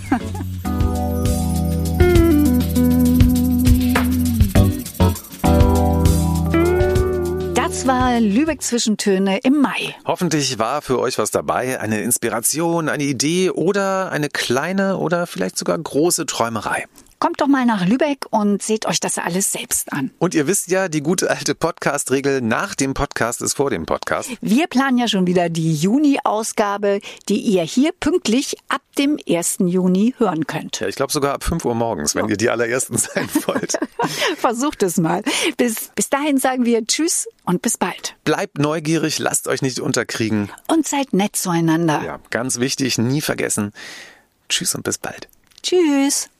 Das war Lübeck Zwischentöne im Mai. Hoffentlich war für euch was dabei, eine Inspiration, eine Idee oder eine kleine oder vielleicht sogar große Träumerei. Kommt doch mal nach Lübeck und seht euch das alles selbst an. Und ihr wisst ja, die gute alte Podcast-Regel, nach dem Podcast ist vor dem Podcast. Wir planen ja schon wieder die Juni-Ausgabe, die ihr hier pünktlich ab dem 1. Juni hören könnt. Ja, ich glaube sogar ab 5 Uhr morgens, wenn ihr die allerersten sein wollt. Versucht es mal. Bis dahin sagen wir Tschüss und bis bald. Bleibt neugierig, lasst euch nicht unterkriegen. Und seid nett zueinander. Ja, ganz wichtig, nie vergessen. Tschüss und bis bald. Tschüss.